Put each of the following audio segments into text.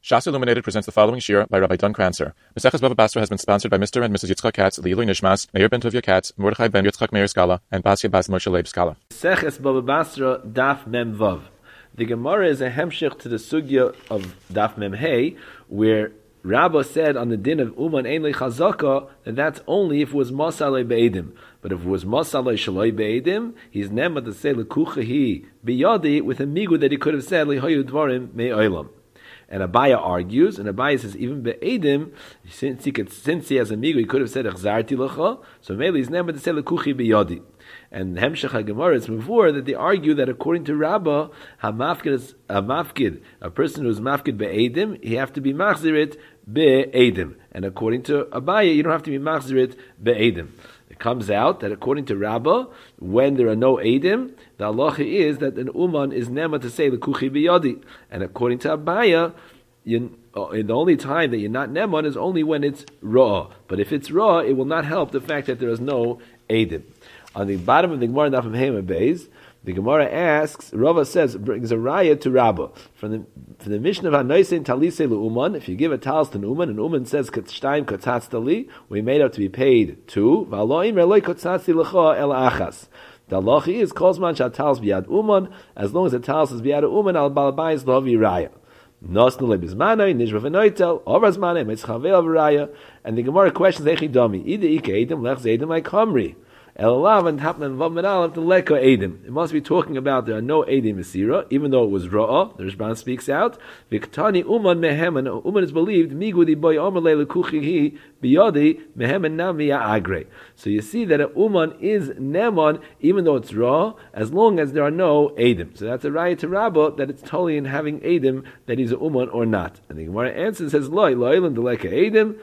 Shas Illuminated presents the following shir by Rabbi Don Kranzer. Maseches Bava Basra has been sponsored by Mr. and Mrs. Yitzchak Katz, Leilui Nishmas, Meir ben Tovia Katz, Mordechai ben Yitzchak Meir Skala, and Basia Bas Moshe Leib Skala. Maseches Bava Basra Daf Mem Vav. The Gemara is a hemshich to the sugya of Daf Mem Hey, where Rabbah said on the din of Uman Ein Le Chazaka that that's only if it was Masalei Be'edim. But if it was Masalei Shaloi Be'edim, he's nema to say Lekuchahi Biyadi with a migu that he could have said Lehoyu Dvarim Me'olam. And Abaya argues, and Abaya says even Be'edim, since he has a migu, he could have said Echzarti Lecha, so maybe he's nema to say Lekuchi Biyadi. And Hemshech HaGemara is before that they argue that according to Rabbah, Hamafkid is a mafkid, a person who's mafkid be'edim, he have to be machzirit be'edim. And according to Abaya, you don't have to be machzirit be'edim. It comes out that according to Rabbah, when there are no edim, the halacha is that an uman is nema to say l'kuchi biyadi. And according to Abaya, the only time that you're not neman is only when it's raw. But if it's raw, it will not help the fact that there is no edim. On the bottom of the Gemara Daf Mem Beis, the Gemara asks, Rava says, brings a raya to Rabbah. From the mission of Hanoisin Talise Uman, if you give a talis to an Uman, and Uman says, Katzштayim Katzatz Tali, we made out to be paid two, V'aloim Reloi Katzatzi L'cha El Achas. The halacha is, Kozman Shatalis B'yad Uman, as long as the talis is B'yad Uman, Al Balabayis Lovi Raya. Nosnu lebizmanai nishva v'noitel orazmanai mitzchavel v'raya. And the Gemara questions Echidami Ida Ike Edom Lech Zedom like Kamri. It must be talking about there are no Eidim Mesira, even though it was Ra'ah. The Rishban speaks out. Viktani Uman mehem, and Uman is believed, Migudi boy Omerle Lekuchihi biyadi mehem and Namiya Agre. So you see that a Uman is Neman, even though it's Ra'ah, as long as there are no Eidim. So that's a raya to Rabbah that it's totally in having Eidim that he's a Uman or not. And the Gemara answers says, Loi, Loilan Deleka Eidim.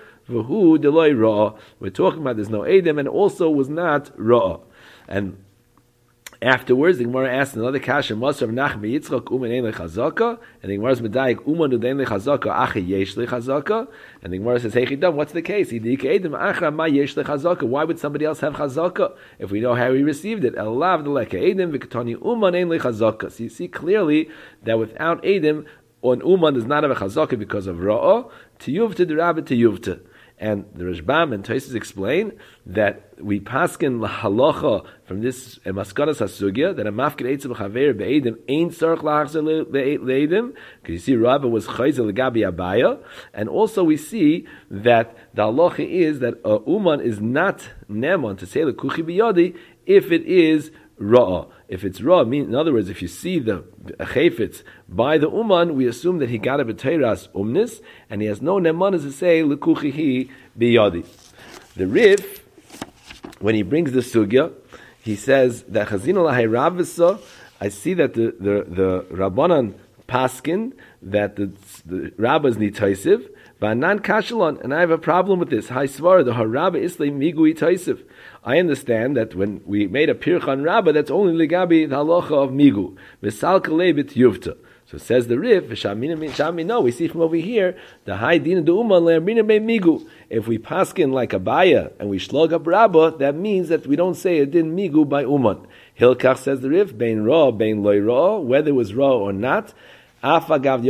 We're talking about there's no Edom and also was not Ra'ah. And afterwards, the Gemara asks another kasha, Maser of Nachman Yitzchak Uman Ein Lechazaka, and the Gemara is Medayik Uman Udein Lechazaka Achi Yesh Lechazaka, and the Gemara says, Hey Chidam, what's the case? Why would somebody else have Chazaka if we know how he received it? Elav Deleka Edom V'Katani Uman Ein Lechazaka. So you see clearly that without Edom, an Uman does not have a Chazaka because of Ra'ah. Tiyuvta the Rabbi Tiyuvta. And the Rashbam and Tosfos explain that we paskin lahalacha from this maskanas hasugya that a mafkid eitzav chaver be'edim ain't sarch lachzer le'edim, because you see Rabbah was chayzer legabi Abaya, and also we see that the halacha is that a uman is not neman to say lekuchi biyadi if it is ra'ah. If it's raw, in other words, if you see the chayfetz by the uman, we assume that he got a b'teiras umnis, and he has no nemanas to say lekuchihi biyadi. The Rif, when he brings the sugya, he says that chazina lahay ravisa. I see that the Rabbanan paskin that the rabbis need taisiv. V'anan kashalon, and I have a problem with this. Hai svara the harabba islay migui taisiv. I understand that when we made a pirchan rabbah, that's only legabi the halacha of migu. V'sal kalebit yuvta. So says the Rif, no, we see from over here, the high din de uman le'amrina be migu. If we paskin like Abaya and we shlog up rabbah, that means that we don't say a din migu by uman. Hilkach says the Rif, bein ra, bein loy ra, whether it was ra or not. He could have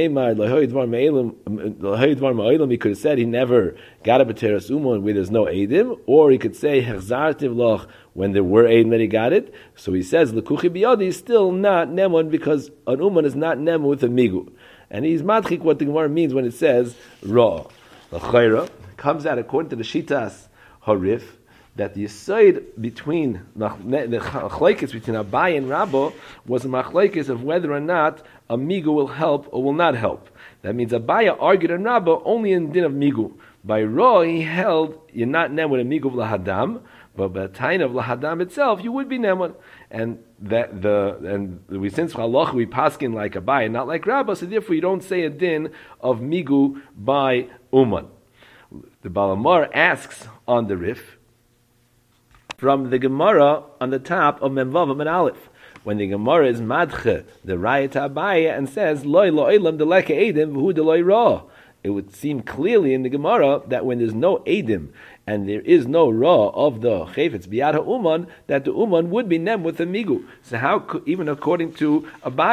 said he never got a b'teras uman where there's no edim, or he could say hechzartiv loch when there were edim that he got it. So he says lekuchi biyadi is still not neman because an uman is not neman with a migu, and he's madchik what the Gemara means when it says ra. L'chayra comes out according to the shitas harif that the yisoid between the machlokes between Abai and Rabbah was a machlokes of whether or not a migu will help or will not help. That means Abaya argued on Rabbah only in din of migu. By Ra, he held you're not nem with a migu of lahadam, but by the time of lahadam itself, you would be neman. And we since halach we paskin like Abaya, not like Rabbah, so therefore you don't say a din of migu by uman. The Balamar asks on the Rif from the Gemara on the top of Memvav and Aleph. When the Gemara is madche, the raya to Abaya, and says, Loi lo'ilam deleka edim v'hu deloi ra. It would seem clearly in the Gemara that when there's no edim, and there is no ra of the chayfetz biyad ha'uman, that the uman would be nem with a migu. So how, even according to Abaya,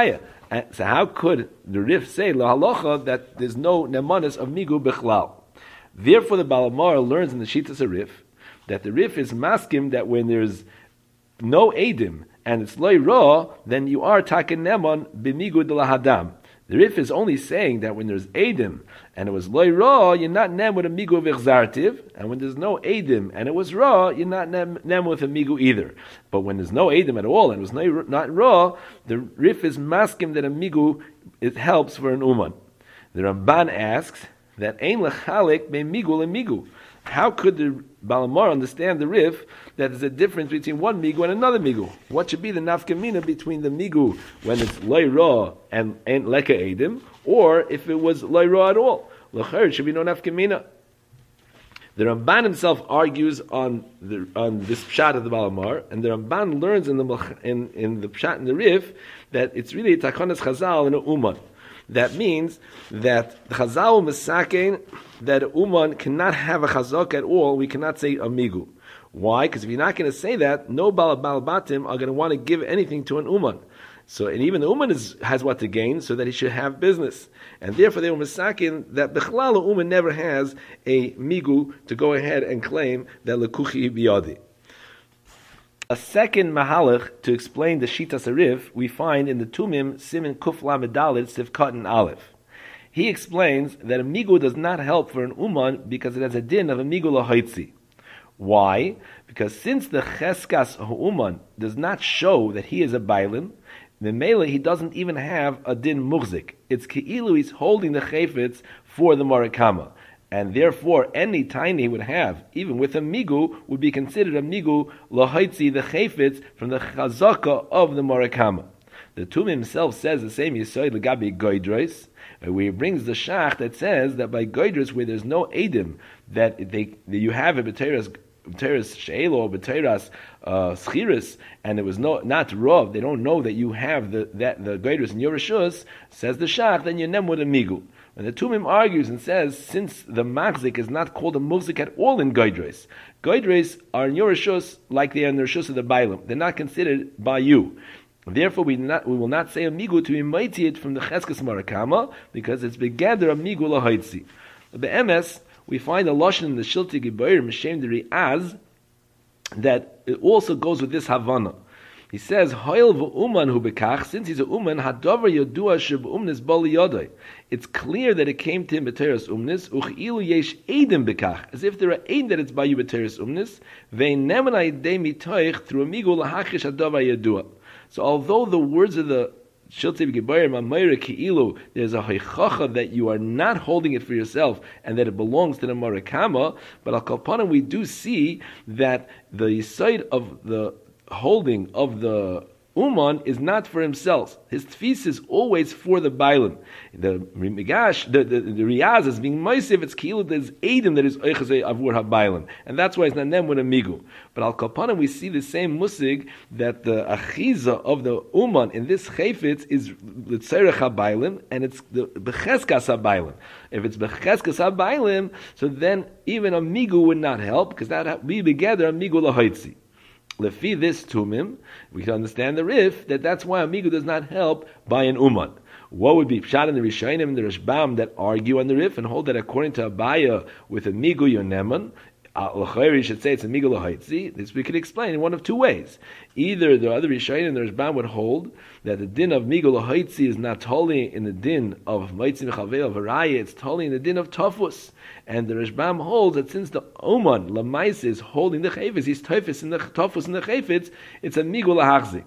So how could the Rif say la halacha that there's no nemanis of migu bichlal? Therefore, the Balamar learns in the Shitas Rif that the Rif is maskim that when there's no edim and it's loy ra, then you are taken neman b'migu de lahadam. The Rif is only saying that when there's edim and it was loy ra, you're not nem with a migu v'chzartiv, and when there's no edim and it was ra, you're not nem with a migu either. But when there's no edim at all and it was not ra, the Rif is maskim that a migu it helps for an uman. The Ramban asks that ein lechalik be migu migu. How could the Balamar understand the Rif that there's a difference between one migu and another migu? What should be the nafkamina between the migu when it's loy ra and leka edim, or if it was loy ra at all? L'cher should be no nafkamina. The Ramban himself argues on this pshat of the Balamar, and the Ramban learns in the pshat in the Rif that it's really takonas chazal in a uman. That means that the Chazal Mesakein that a Uman cannot have a Chazak at all. We cannot say Amigu. Why? Because if you're not going to say that, no Balabatim are going to want to give anything to an Uman. So, and even the Uman has what to gain, so that he should have business. And therefore they were Mesakein that Bechlal Uman never has a Migu to go ahead and claim that Lekuchi Biyadi. A second mahalach to explain the Shitas Arif we find in the Tumim Simin Kuf Lamed Dalet Sivkat and Aleph. He explains that a migu does not help for an uman because it has a din of a migu lahaitzi. Why? Because since the cheskas ha'uman does not show that he is a bailin, the mele he doesn't even have a din muhzik. It's ki'ilu he's holding the chayfetz for the marakama. And therefore, any tiny he would have, even with a migu, would be considered a migu lahaitzi, the chayfetz from the chazaka of the marakama. The Tum himself says the same yisoid legabi goydros, where he brings the shach that says that by goydros, where there's no edim, that you have a b'teiras she'elo or b'teiras schiris, and it was not rov, they don't know that you have the goydros in your rishus, says the shach, then you're nem with a migu. And the Tumim argues and says, since the machzik is not called a muzik at all in Goydres, Goydres are in your rishus like they are in the rishus of the Bailam. They're not considered by you. Therefore, we will not say a migu to be mighty it from the cheskes marakama, because it's begather a migu lahaitzi. The MS, we find a lashon in the Shilti Gibayr Mishem Deri Az that it also goes with this Havana. He says, "Hoil v'uman hu bekach." Since he's a uman, hadavar yodua sheb umnis bali yodai. It's clear that it came to him b'teres umnis. Uchilu yesh edim bekach, as if there are edim that it's by you b'teres umnis. Ve'nemanai de mitoich through a migu lahachish hadavar yodua. So, although the words of the Shilti Gibayr Mamayra Ki'ilu, there's a haichacha that you are not holding it for yourself and that it belongs to the Marakama, but al kalpana we do see that the side of the holding of the Uman is not for himself. His tfis is always for the Bailim. The Migash, the Riyaz is being Moisiv, it's Ki'ilu, there's Eidim that is Oichazei Avur HaBailim. And that's why it's not them with a Migu. But Al Kapana we see the same musig that the Achiza of the Uman in this Chayfetz is L'tzerech HaBailim, and it's the Becheskas HaBailim. If it's Becheskas HaBailim, so then even a Migu would not help, because that we together a Migu Lahaitzi. Lefi this tumim, we can understand the Rif that's why Amigu does not help by an Uman. What would be Pshat in the Rishayim and the Rashbam that argue on the Rif and hold that according to Abaya with a Migu Yoneman, L'chayri should say it's a Migu L'haitzi? This we could explain in one of two ways. Either the other Rishayim and the Rashbam would hold that the din of Migu L'haitzi is not totally in the din of Maitzim Chavei of Araya, it's totally in the din of Tafus. And the Rashbam holds that since the Oman, Lamais, is holding the Chayfetz, he's Tafus in the Tafus in the Chayfetz, it's a Migu L'hachzik.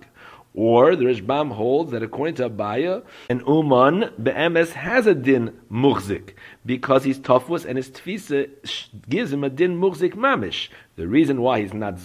Or the Rashbam holds that according to Abaya, an Uman be'emes has a din muhzik because he's tafus and his tfisa gives him a din muhzik mamish. The reason why he's not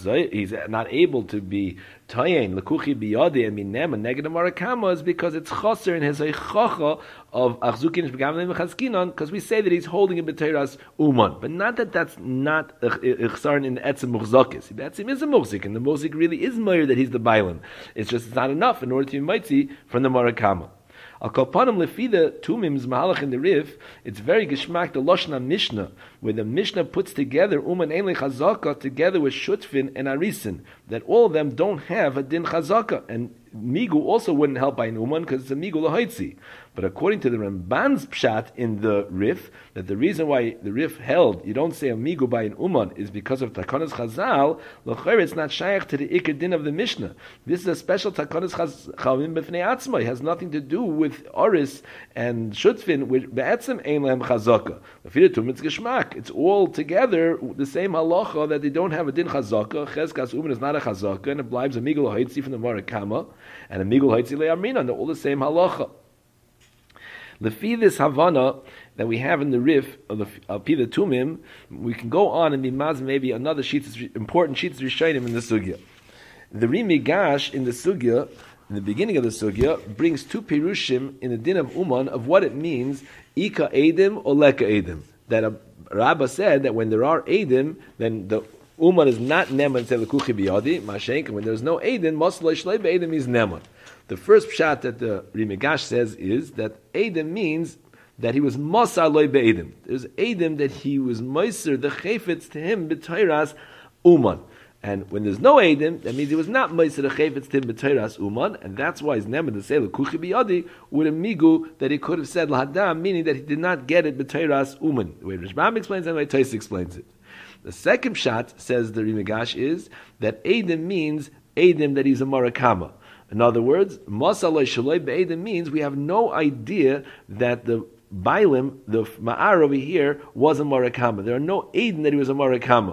able to be tayin lekuchi biyadi and minem and negative marakama is because it's chaser in his eichacha of achzukin shbegamim v'chazkinon, because we say that he's holding a b'teiras uman, but not that that's not ichsarin in etzem muhzakis. Etzem is a muhzik, and the muhzik really is meir that he's the bailan. It's just not enough in order to be mitzi from the marakama. Al kolpanim lefi the tumim's mahalach in the Rif, it's very geschmack the Loshna Mishnah, where the Mishnah puts together Uman Ein Chazaka together with Shutfin and Arisin, that all of them don't have a din Chazaka, and migu also wouldn't help by an uman because it's a migu lahaitzi. But according to the Ramban's pshat in the Rif, that the reason why the Rif held you don't say a migu by an uman is because of takanas chazal. L'chayr, it's not shaykh to the ikar din of the Mishnah. This is a special takanas chavim b'fnei atzma. It has nothing to do with oris and shutfin, which be'etzem ein lehem chazaka. It's all together the same halacha that they don't have a din chazaka. Cheskas uman is not a chazaka, and it blives a migu lahaitzi from the Marakama and a migu lahaitzi le'amrina. They're all the same halacha. Lefi this Havana that we have in the Rif of the Pida Tumim, we can go on and be maz maybe another important sheets Rishayim in the Sugya. The Rimigash in the Sugya, in the beginning of the Sugya, brings two pirushim in the din of Uman of what it means, Ika Edim or Leka Edim. That a Rabbah said that when there are Edim, then the Uman is not Neman Telekuchi Biyadi, Mashenk, and when there's no Edim, Masla Shlei Edim is Neman. The first pshat that the Rimigash says is that Edom means that he was Masar loy be'edim. There's Edom that he was Meiser, the Chayfetz to him, b'tayras Uman. And when there's no Edom, that means he was not Meiser, the Chayfetz to him, b'tayras Uman, and that's why his name to say L'kuchi biyadi with a migu that he could have said L'hadam, meaning that he did not get it b'tayras Uman. The way Rishbam explains it and the way Tais explains it. The second pshat, says the Rimigash, is that Edom means Edom that he's a Marakama. In other words, Masalai Shaloi Be'edim means we have no idea that the Bailim, the Ma'ar over here, was a Marakama. There are no Edim that he was a Marakama.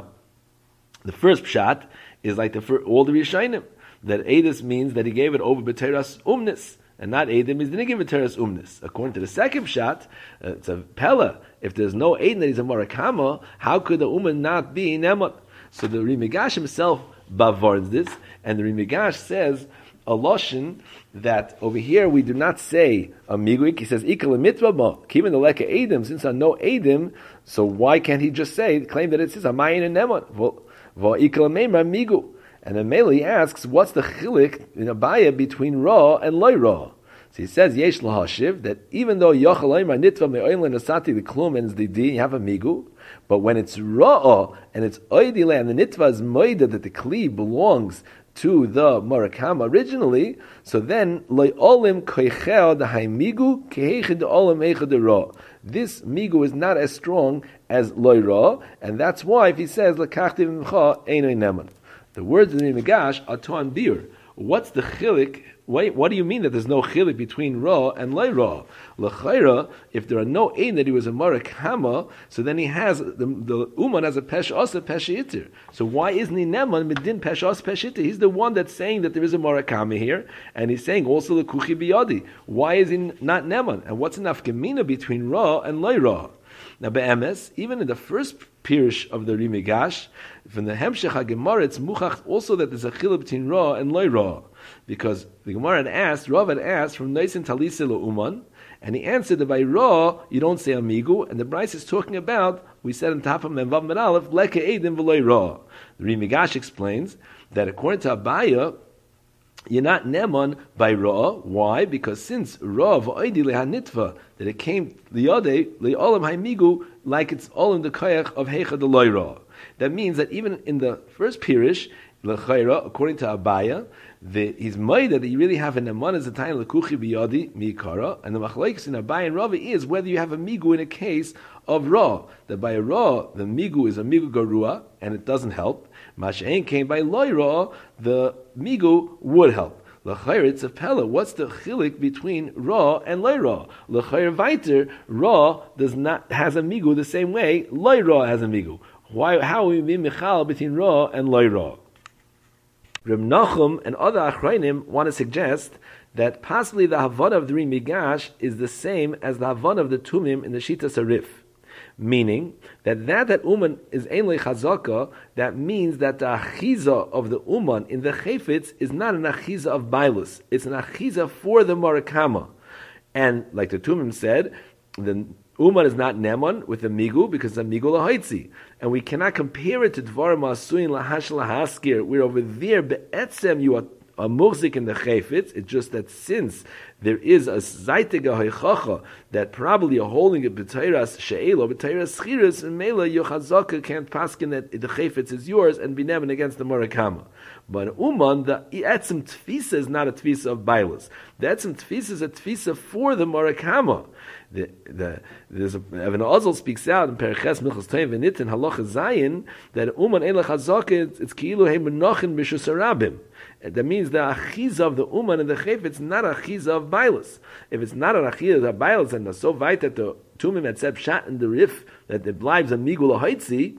The first pshat is like all the Rishayim, that Edis means that he gave it over B'teras Umnis, and not Edim means he didn't give it B'teras Umnis. According to the second pshat, it's a Pella. If there's no Edim that he's a Marakama, how could the Uman not be Nemot? So the Rimigash himself bavarns this, and the Rimigash says a loshen that over here we do not say a miguik. He says ikal mitzvah ma kivin the leka edim. Since I know edim, so why can't he just claim that it says a mayin and nemon? Well, ikal meimra migu. And then Meli asks, what's the chilik in Abaya between ra and loy ra? So he says yesh lahashiv that even though yochal eimra nitva me'oilin asati the klum and the di, you have a migu. But when it's ra'ah and it's oidile and the nitva is moida that the kli belongs to the Marakama originally, so then lo'olim koichel the haimigu kehechid olim echad ra. This migu is not as strong as loy ra, and that's why if he says lekachtiv imcha einoi neman. The words of the Migash are toan bir. What's the chilik? Wait, what do you mean that there's no chilik between ra and loy ra? L'chayra, if there are no ein that he was a Marakama, so then he has the Uman has a pesh asa pesh itir. So why isn't he neman midin pesh asa pesh itir? He's the one that's saying that there is a Marakama here, and he's saying also the kuchi biyadi. Why is he not neman? And what's enough gemina between ra and loy ra? Now, be'emes, even in the first pirish of the Rimigash, from the Hemshech HaGemara, it's muchach also that there's a chiluk between ra and loy ra. Because the Gemara had asked, Rav had asked, from Neisin Talisa Uman, and he answered that by ra, you don't say amigu, and the Bryce is talking about, we said in top of Memvav Med Aleph, leke edim v'loy ra. The Rimigash explains that according to Abaya, you're not neman by ra. Why? Because since ra v'oidi lehanitva, that it came liyodei le'olam haimigu, like it's all in the koyach of heicha de loy ra. That means that even in the first pirish, l'chayra, according to Abaya, he's made that you really have an eman as a time lekuchi biyadi mikara, and the machlekes in Abaya and Rava is whether you have a migu in a case of ra. That by a ra, the migu is a migu garua, and it doesn't help. Masha'en came by loy ra, the migu would help. L'chayr, it's a pella. What's the chilik between ra and loy ra? L'chayr vayter, ra has a migu the same way loy ra has a migu. Why? How we be michal between ra and loy ra? Reb Nachum and other achrayim want to suggest that possibly the Havana of the Rimigash is the same as the Havana of the Tumim in the Shita Sarif. Meaning that Uman is Ein Chazaka, that means that the Achiza of the Uman in the Chayfetz is not an Achiza of Bailus, it's an Achiza for the Marakama. And like the Tumim said, the Uman is not Neman with the Migu because it's a Migu Lahaitzi. And we cannot compare it to Dvarim Asuin Lahash Lahaskir, where over there, Be'etzem, you are a muhzik in the chayfetz. It's just that since there is a zaytega haychacha that probably are holding it b'teiras she'elo, b'teiras schiras, and mela your chazaka can't paskin that the chayfetz is yours and be nemen against the morakama. But uman, the etzim tfisa is not a tfisa of bailas. The etzim tfisa is a tfisa for the morakama. There's Evan Ozel speaks out in Periches Milchus Toim V'Nitin Halacha Zayin that uman elach hazaka it's ki'ilu he menachin b'shus harabim. That means the achiza of the uman and the chayf, it's not achiza of bailas. If it's not an achiza of bailas and it's so weit that the tumim had said shat in the rif that it lives a migul haitzi,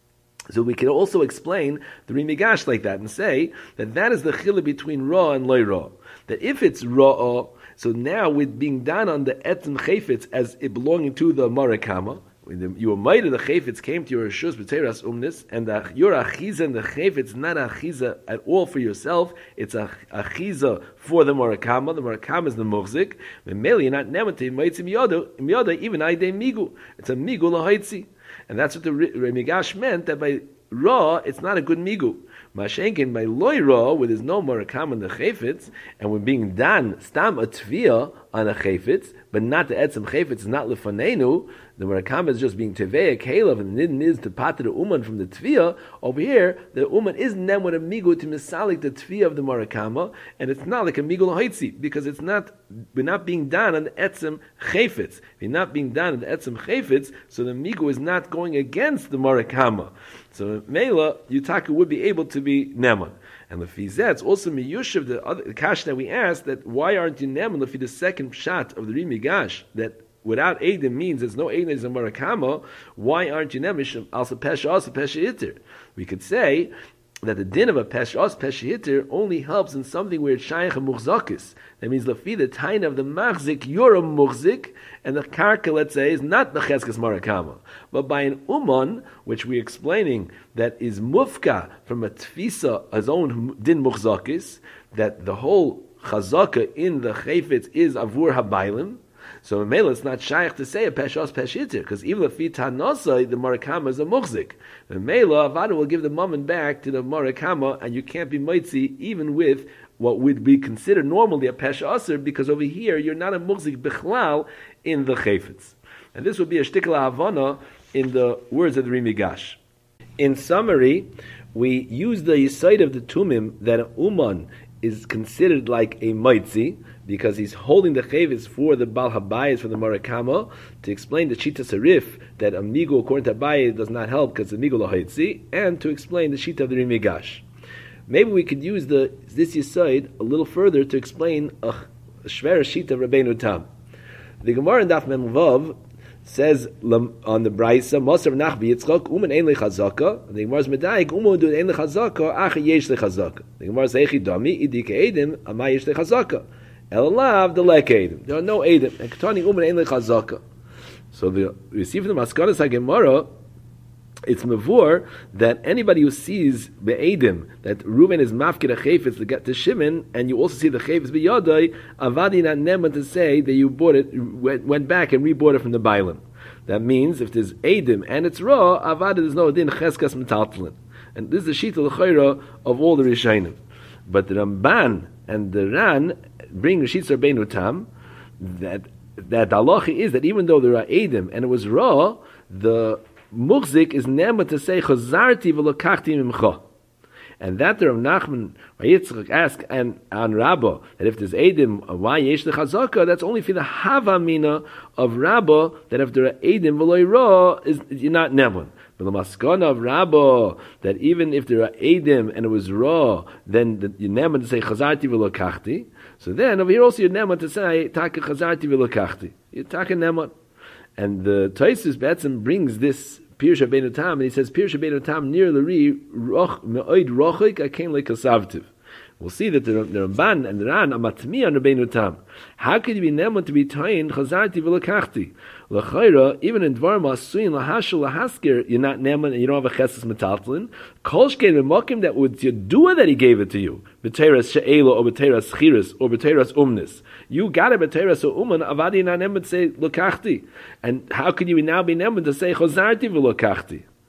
so we can also explain the Rimigash like that and say that is the chila between ra and loy ra. That if it's ra, so now with being done on the etzem chayfetz as it belonging to the marakama, you were made of the chayfetz came to your shus b'teiras umnis, and your achiza and the chayfetz not achiza at all for yourself. It's a achiza for the marakama. The marakama is the muhzik. Memeli you're not nematei meitzim yoda even aidei migu. It's a migu lahaitzi, and that's what the Remigash meant that by ra it's not a good migu. Mashenkin by loy ra, where there's no marakam in the chayfetz, and we're being done stam a tvia on a chayfetz, but not the etzem chayfetz, not lefanenu. The marakam is just being tevei kalev, and the nidin is to pat the uman from the tvia. Over here, the uman isn't them with a migu to misalik the tvia of the marakama, and it's not like a migu lahaitzi because it's not. We're not being done on the etzem chayfetz. We're not being done on the etzem chayfetz, so the migu is not going against the marakama. So Mela, Yutaka would be able to be Neman. And the Fizet, also Miyushav, the Kash that we asked, that why aren't you Neman? Lefi the second shot of the Rimigash, that without Eidim means there's no Eidim, there's a Marakama, why aren't you Neman? Also Pesha Itter. We could say that the din of a Pesha Itter only helps in something where it's Shaykh and Muhzakis. That means Lefi the Tain of the Machzik, you're a Muhzik, and the karka, let's say, is not the cheskes marakama. But by an uman, which we're explaining, that is mufka from a tfisa, his own din muchzakis, that the whole chazaka in the chayfetz is avur habaylim. So in Mela, it's not shaykh to say a peshos peshitir, because even if tanasa, the marakama is a muchzik. In Mela, avada will give the mammon back to the marakama, and you can't be mitzi even with what would be considered normally a pesha aser, because over here you're not a muhzik bichlal in the chayfetz. And this would be a shtikla havana in the words of the Rimigash. In summary, we use the yisaid of the tumim that an uman is considered like a maitzi, because he's holding the chayvitz for the Bal Habayis, for the Marakama, to explain the Shita Sarif, that a migu according to Abaye does not help because the migu lahaitzi, and to explain the Shita of the Rimigash. Maybe we could use this Yisaid a little further to explain a Shver Shita of Rabbeinu Tam. The Gemara in Daf Mem Vav says on the Braisa, Moser Nach Yitzchak, Uman Ein Lechazaka. The Gemara's Medaik, Uman Du Ein Lechazaka, Ach Yesh Lechazaka. The Gemara says, Echi Dami, Idike Edim, Amay Yesh Lechazaka. Elalav, the Lek Edim. There are no Edim. And Ketani Uman Ein Lechazaka. So we see from the Maskanas HaGemara, it's mavur that anybody who sees be'edim that Reuven is mafkid a chayfetz to get to Shimon, and you also see the chayfetz b'yadai, avadi not neman to say that you bought it, went back and rebought it from the bailim. That means if there's edim and it's raw, avadi there's no din cheskas metaltalin. And this is the shita l'chayra of all the Rishonim. But the Ramban and the Ran bring Rishit Rabbeinu Tam that halacha is that even though there are edim and it was raw, the Muchzik is nema to say chazarti v'lokachti mimcha, and that the Rav Nachman Yitzchak asked and on Rabba that if there's edim why yesh the chazaka, that's only for the havamina of Rabba that if there are edim v'loy ra is you're not neman. But the maskana of Rabba that even if there are edim and it was raw, then you're neman to say chazarti v'lokachti. So then over here also you're neman to say taka chazarti v'lokachti. You're taka neman. And the Taisus Betzim brings this Pirush Rabbeinu Tam, and he says Pirush Rabbeinu Tam near Lari me'oid rochik akein lekasavtiv. We'll see that the Ramban and the Ran are matmi on Rabbeinu Tam. How could you be neman to be tayin chazarti v'lekachti? L'chayra, even in dvar masuin lahashul lahasker, you're not neman and you don't have a cheses metaltlin. Kol shkein v'mokim that would yadua that he gave it to you. B'teiras she'ela or b'teiras chiris or b'teiras umnis. You got it b'teiras or uman avadi not neman to say lekachti. And how could you now be neman to say chazarti v'lekachti?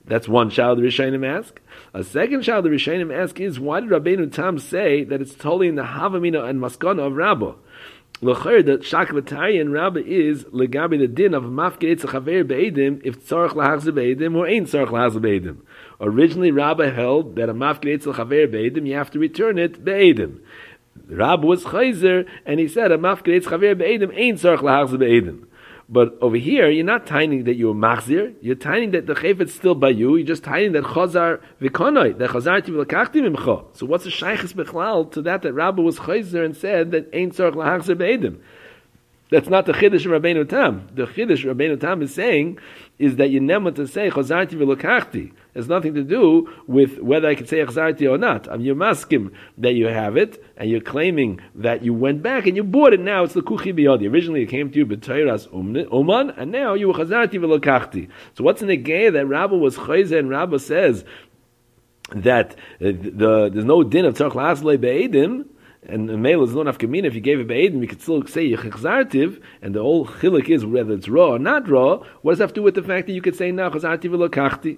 That's one shal the Rishonim ask. A second shal the Rishonim ask is, why did Rabbeinu Tam say that it's totally in the Havamina and Maskana of Rabbah? L'chayr, the Shakvatari and Rabbah is legabi the din of mafkei etz chaver be'edim if tzarich lahachzir be'edim or ain't tzarich lahachzir be'edim. Originally, Rabbah held that a mafkei etz chaver be'edim you have to return it be'edim. Rabbah was chayzer and he said a mafkei etz chaver be'edim ain't tzarich lahachzir be'edim. But over here, you're not tining that you're machzir. You're tining that the chayfet's still by you. You're just tining that chazar v'konoi, that chazar ti v'lakachti mimcha. So what's the shaychus bechlal to that Rabbah was chayzer and said that ain't tzarich lahachzir be'edim? That's not the chiddush of Rabbeinu Tam. The chiddush Rabbeinu Tam is saying is that you never to say chazarti v'lakachti. It has nothing to do with whether I can say chazarti or not. You're maskim that you have it, and you're claiming that you went back and you bought it. Now it's the kuchi biyadi. Originally it came to you b'teiras uman, and now you were chazarti v'lakachti. So what's in the gay that Rabbah was chayzer and Rabbah says that there's no din of tzarich lahasle be'edim. And male is not enough kamina. If you gave it be'edim, you could still say chazartiv, and the whole chilik is whether it's raw or not raw. What does that have to do with the fact that you could say now chazartiv v'lokachti?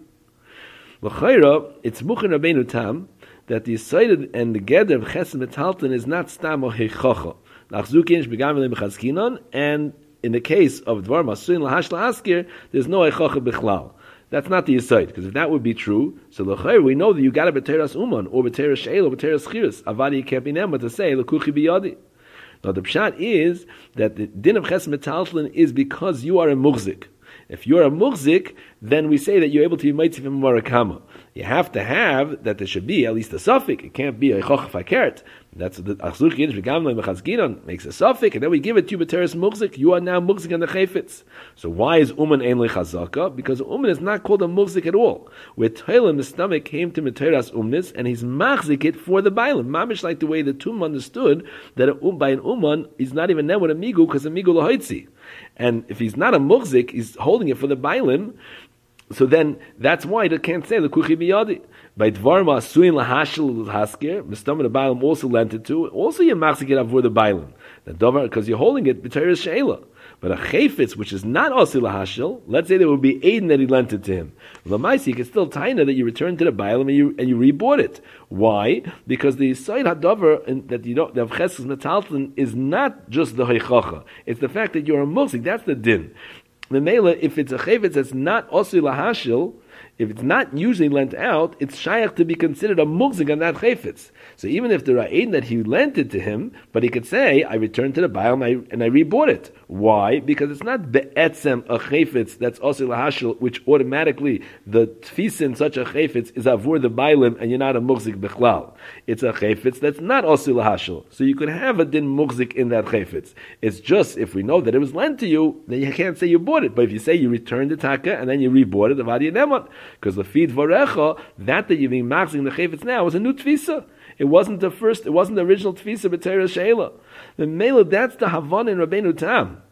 L'chayra, it's muchen Rabbeinu Tam that the Yisayid and the Geder of Chesed Metalton is not stam or heichacha. Nachzukin shbegam v'leim b'chazkinon, and in the case of dvar masuin lahash la'askir, there's no heichacha b'chlal. That's not the Yisayid, because if that would be true, so l'chayr, we know that you got a b'teras uman, or b'teras she'el, or b'teras chiris. Avadi you can't be nema to say, l'kuchi biyadi. Now the pshat is that the din of Chesed Metalton is because you are a muhzik. If you're a muhzik, then we say that you're able to be mitzvah from marakama. You have to have that there should be at least a suffix. It can't be a choch fakert. That's the achzur yiddish v'gamlei mechazginon makes a suffix, and then we give it to you b'teres muhzik. You are now muhzik on the chayfetz. So why is uman ein lechazaka? Because uman is not called a muhzik at all. Where toilim the stomach came to meteras umnis, and he's machzik it for the bailim. Mamish like the way the Tum understood that by an uman he's not even there with a migu because a migu lahoitzi. And if he's not a muhzik, he's holding it for the bailim. So then, that's why they can't say the kuchi biyadi. By dvarma suin lahashel hasker, Mr. the bailim also lent it to. Also, you machzik it for the bailim. The dover because you're holding it b'teres she'ela. But a chayfetz, which is not also lahashel, let's say there would be aiden that he lent it to him. Lamaisi, you can still taina that you return to the bailim and you rebought it. Why? Because the side hadover and that you don't the chesed metalton is not just the heichacha. It's the fact that you're a muhzik. That's the din. The mela, if it's a chayvetz that's not osi lahashil, if it's not usually lent out, it's shayach to be considered a mugzik on that chayvetz. So even if the ra'in that he lent it to him, but he could say, I returned to the bayal and I rebought it. Why? Because it's not be'etzem a chayvetz that's osi lahashil, which automatically the tfisa in such a chayvetz is avur the baylim and you're not a mugzik bechlal. It's a chayvetz that's not osi lahashil. So you could have a din mugzik in that chayvetz. It's just if we know that it was lent to you, then you can't say you bought it. But if you say you returned the taka and then you rebought it, avadi nemot. Because the feed varecha, that you're being maxing the chayvetz now was a new tfisa. It wasn't the original tfisa b'teres she'ela. The mela, that's the havana in Rabbeinu Tam.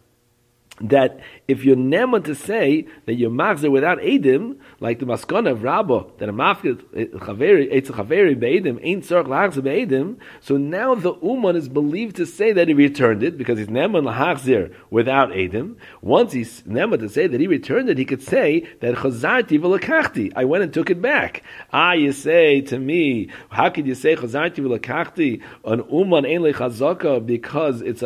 That if you're never to say that you're machzer without edim, like the maskana of Rabbah, that a mafkid chaveri be'edim ain't tzarich lahachzer be'edim, so now the uman is believed to say that he returned it because he's never lahachzer without edim. Once he's never to say that he returned it, he could say that chazarti v'lakachti, I went and took it back. You say to me, how could you say chazarti v'lakachti an uman ein lechazaka because it's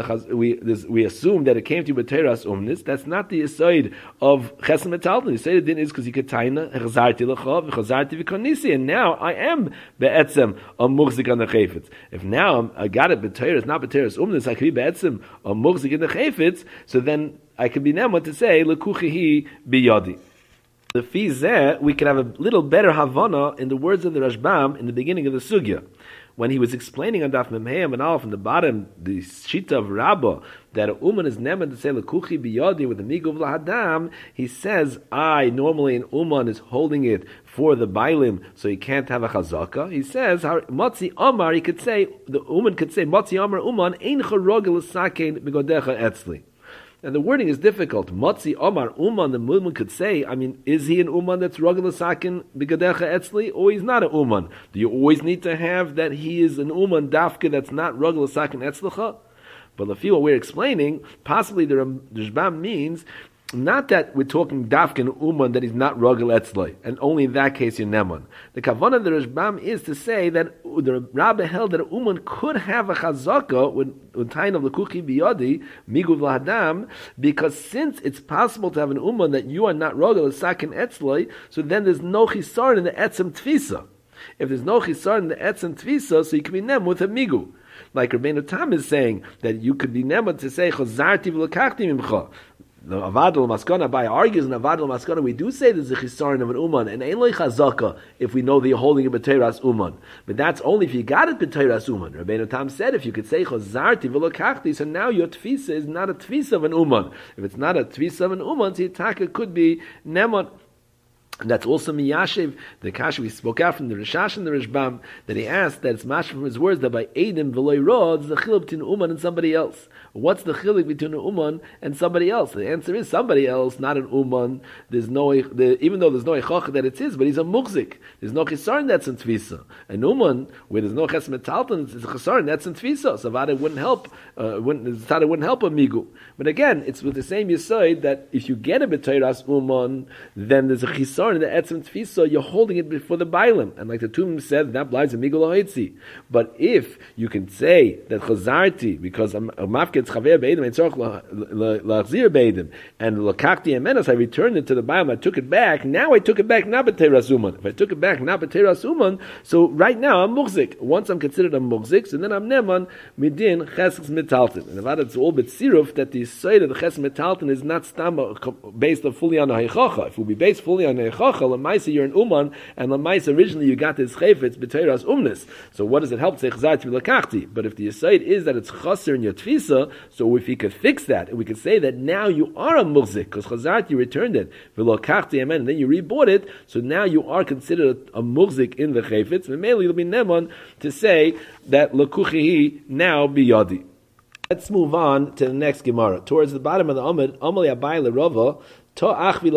we assume that it came to you b'teras That's not the aside of Chesed Metalton. The aside din is because you could taina chazarti lecha v'chazarti v'konisi, and now I am be'etzem a muhzik on the chayfetz. If now I got it b'teres, not b'teres umnis, I could be be'etzem a muhzik in the chayfetz. So then I could be nema to say lekuchihi biyadi. The fizeh we could have a little better havana in the words of the Rashbam in the beginning of the sugya. When he was explaining on Daf Memheim and Aleph in the bottom, the shita of Rabbah, that a uman is never to say lekuchi biyadi with the miguv lahadam, he says, normally an uman is holding it for the bailim, so he can't have a chazaka. He says, matzi amar, he could say, the uman could say, matzi amar uman, ein charogel sakein migodecha etzli. And the wording is difficult. Matzi Omar Uman, the Uman could say, is he an Uman that's Ragel Sakin Bigadecha Etzli, or he's not an Uman? Do you always need to have that he is an Uman Dafka that's not Ragel Sakin Etzlicha? But the what we're explaining, possibly the Rashbam means Not that we're talking dafkin uman that he's not rogel etzloi, and only in that case you're neman. The kavanah of the Rashbam is to say that the Rabbi held that a uman could have a chazaka with time of lekuchi biyadi miguv lahadam, because since it's possible to have an uman that you are not rogel sakin etzloi, so then there's no chisar in the etzem tfisa. If there's no chisar in the etzem tfisa, so you can be nem with a migu. Like Rabbeinu Tam is saying that you could be neman to say chazarti v'lekachti mimcha. The Avadul Maskana by argues in Avadul Maskana we do say there's a chisaron of an uman and ein loy chazaka if we know that you're holding a b'teiras uman, but that's only if you got it b'teiras uman. Rabbeinu Tam said if you could say chazarti v'lokachti, so now your tfisa is not a tfisa of an uman. If it's not a tfisa of an uman, so taka could be neman. And that's also Miyashiv, the Kasha we spoke out from the Rishash and the Rishbam, that he asked that it's mashed from his words that by Eidim v'loy Ra, there's a chiluk between Uman and somebody else. What's the chiluk between an Uman and somebody else? The answer is somebody else, not an Uman. There's no, even though there's no Echach that it's his, but he's a Muchzik. There's no Chisaron that's in Tvisa. An Uman, where there's no Ches Metalton, it's a Chisaron that's in Tvisa. So Vada wouldn't help, wouldn't help a Migu. But again, it's with the same Yesod that if you get a B'teiras Uman, then there's a Chisaron in the etzem tfisa, you're holding it before the bailim, and like the Tumim said, that blies a migul ha'itzi. But if you can say that chazarti because a mafketz chaver beidim etzorch lachzir beidim and lakachti emenas, I returned it to the bailim, I took it back. Now I took it back not b'teiras uman. If I took it back not b'teiras uman, so right now I'm muchzik. Once I'm considered a muchzik, so then I'm neman midin chesed metalton. And about it's all bit siruf that the side of the chesed metalton is not stam based fully on a heichacha. If it would be based fully on a Lamaisa, you're an uman, and Lamaisa originally you got this chayfetz b'teiras umnis. So what does it help? Say chazarti v'lakachti. But if the aside is that it's chaser in your tfisa, so if he could fix that, and we could say that now you are a muzik because chazarti you returned it v'lakachti amen, and then you rebought it, so now you are considered a muzik in the chayfetz. And mainly you'll be neman to say that lakuchihi now biyadi. Let's move on to the next Gemara. Towards the bottom of the Amud, Amalei Abai LeRava. Come, I'll show you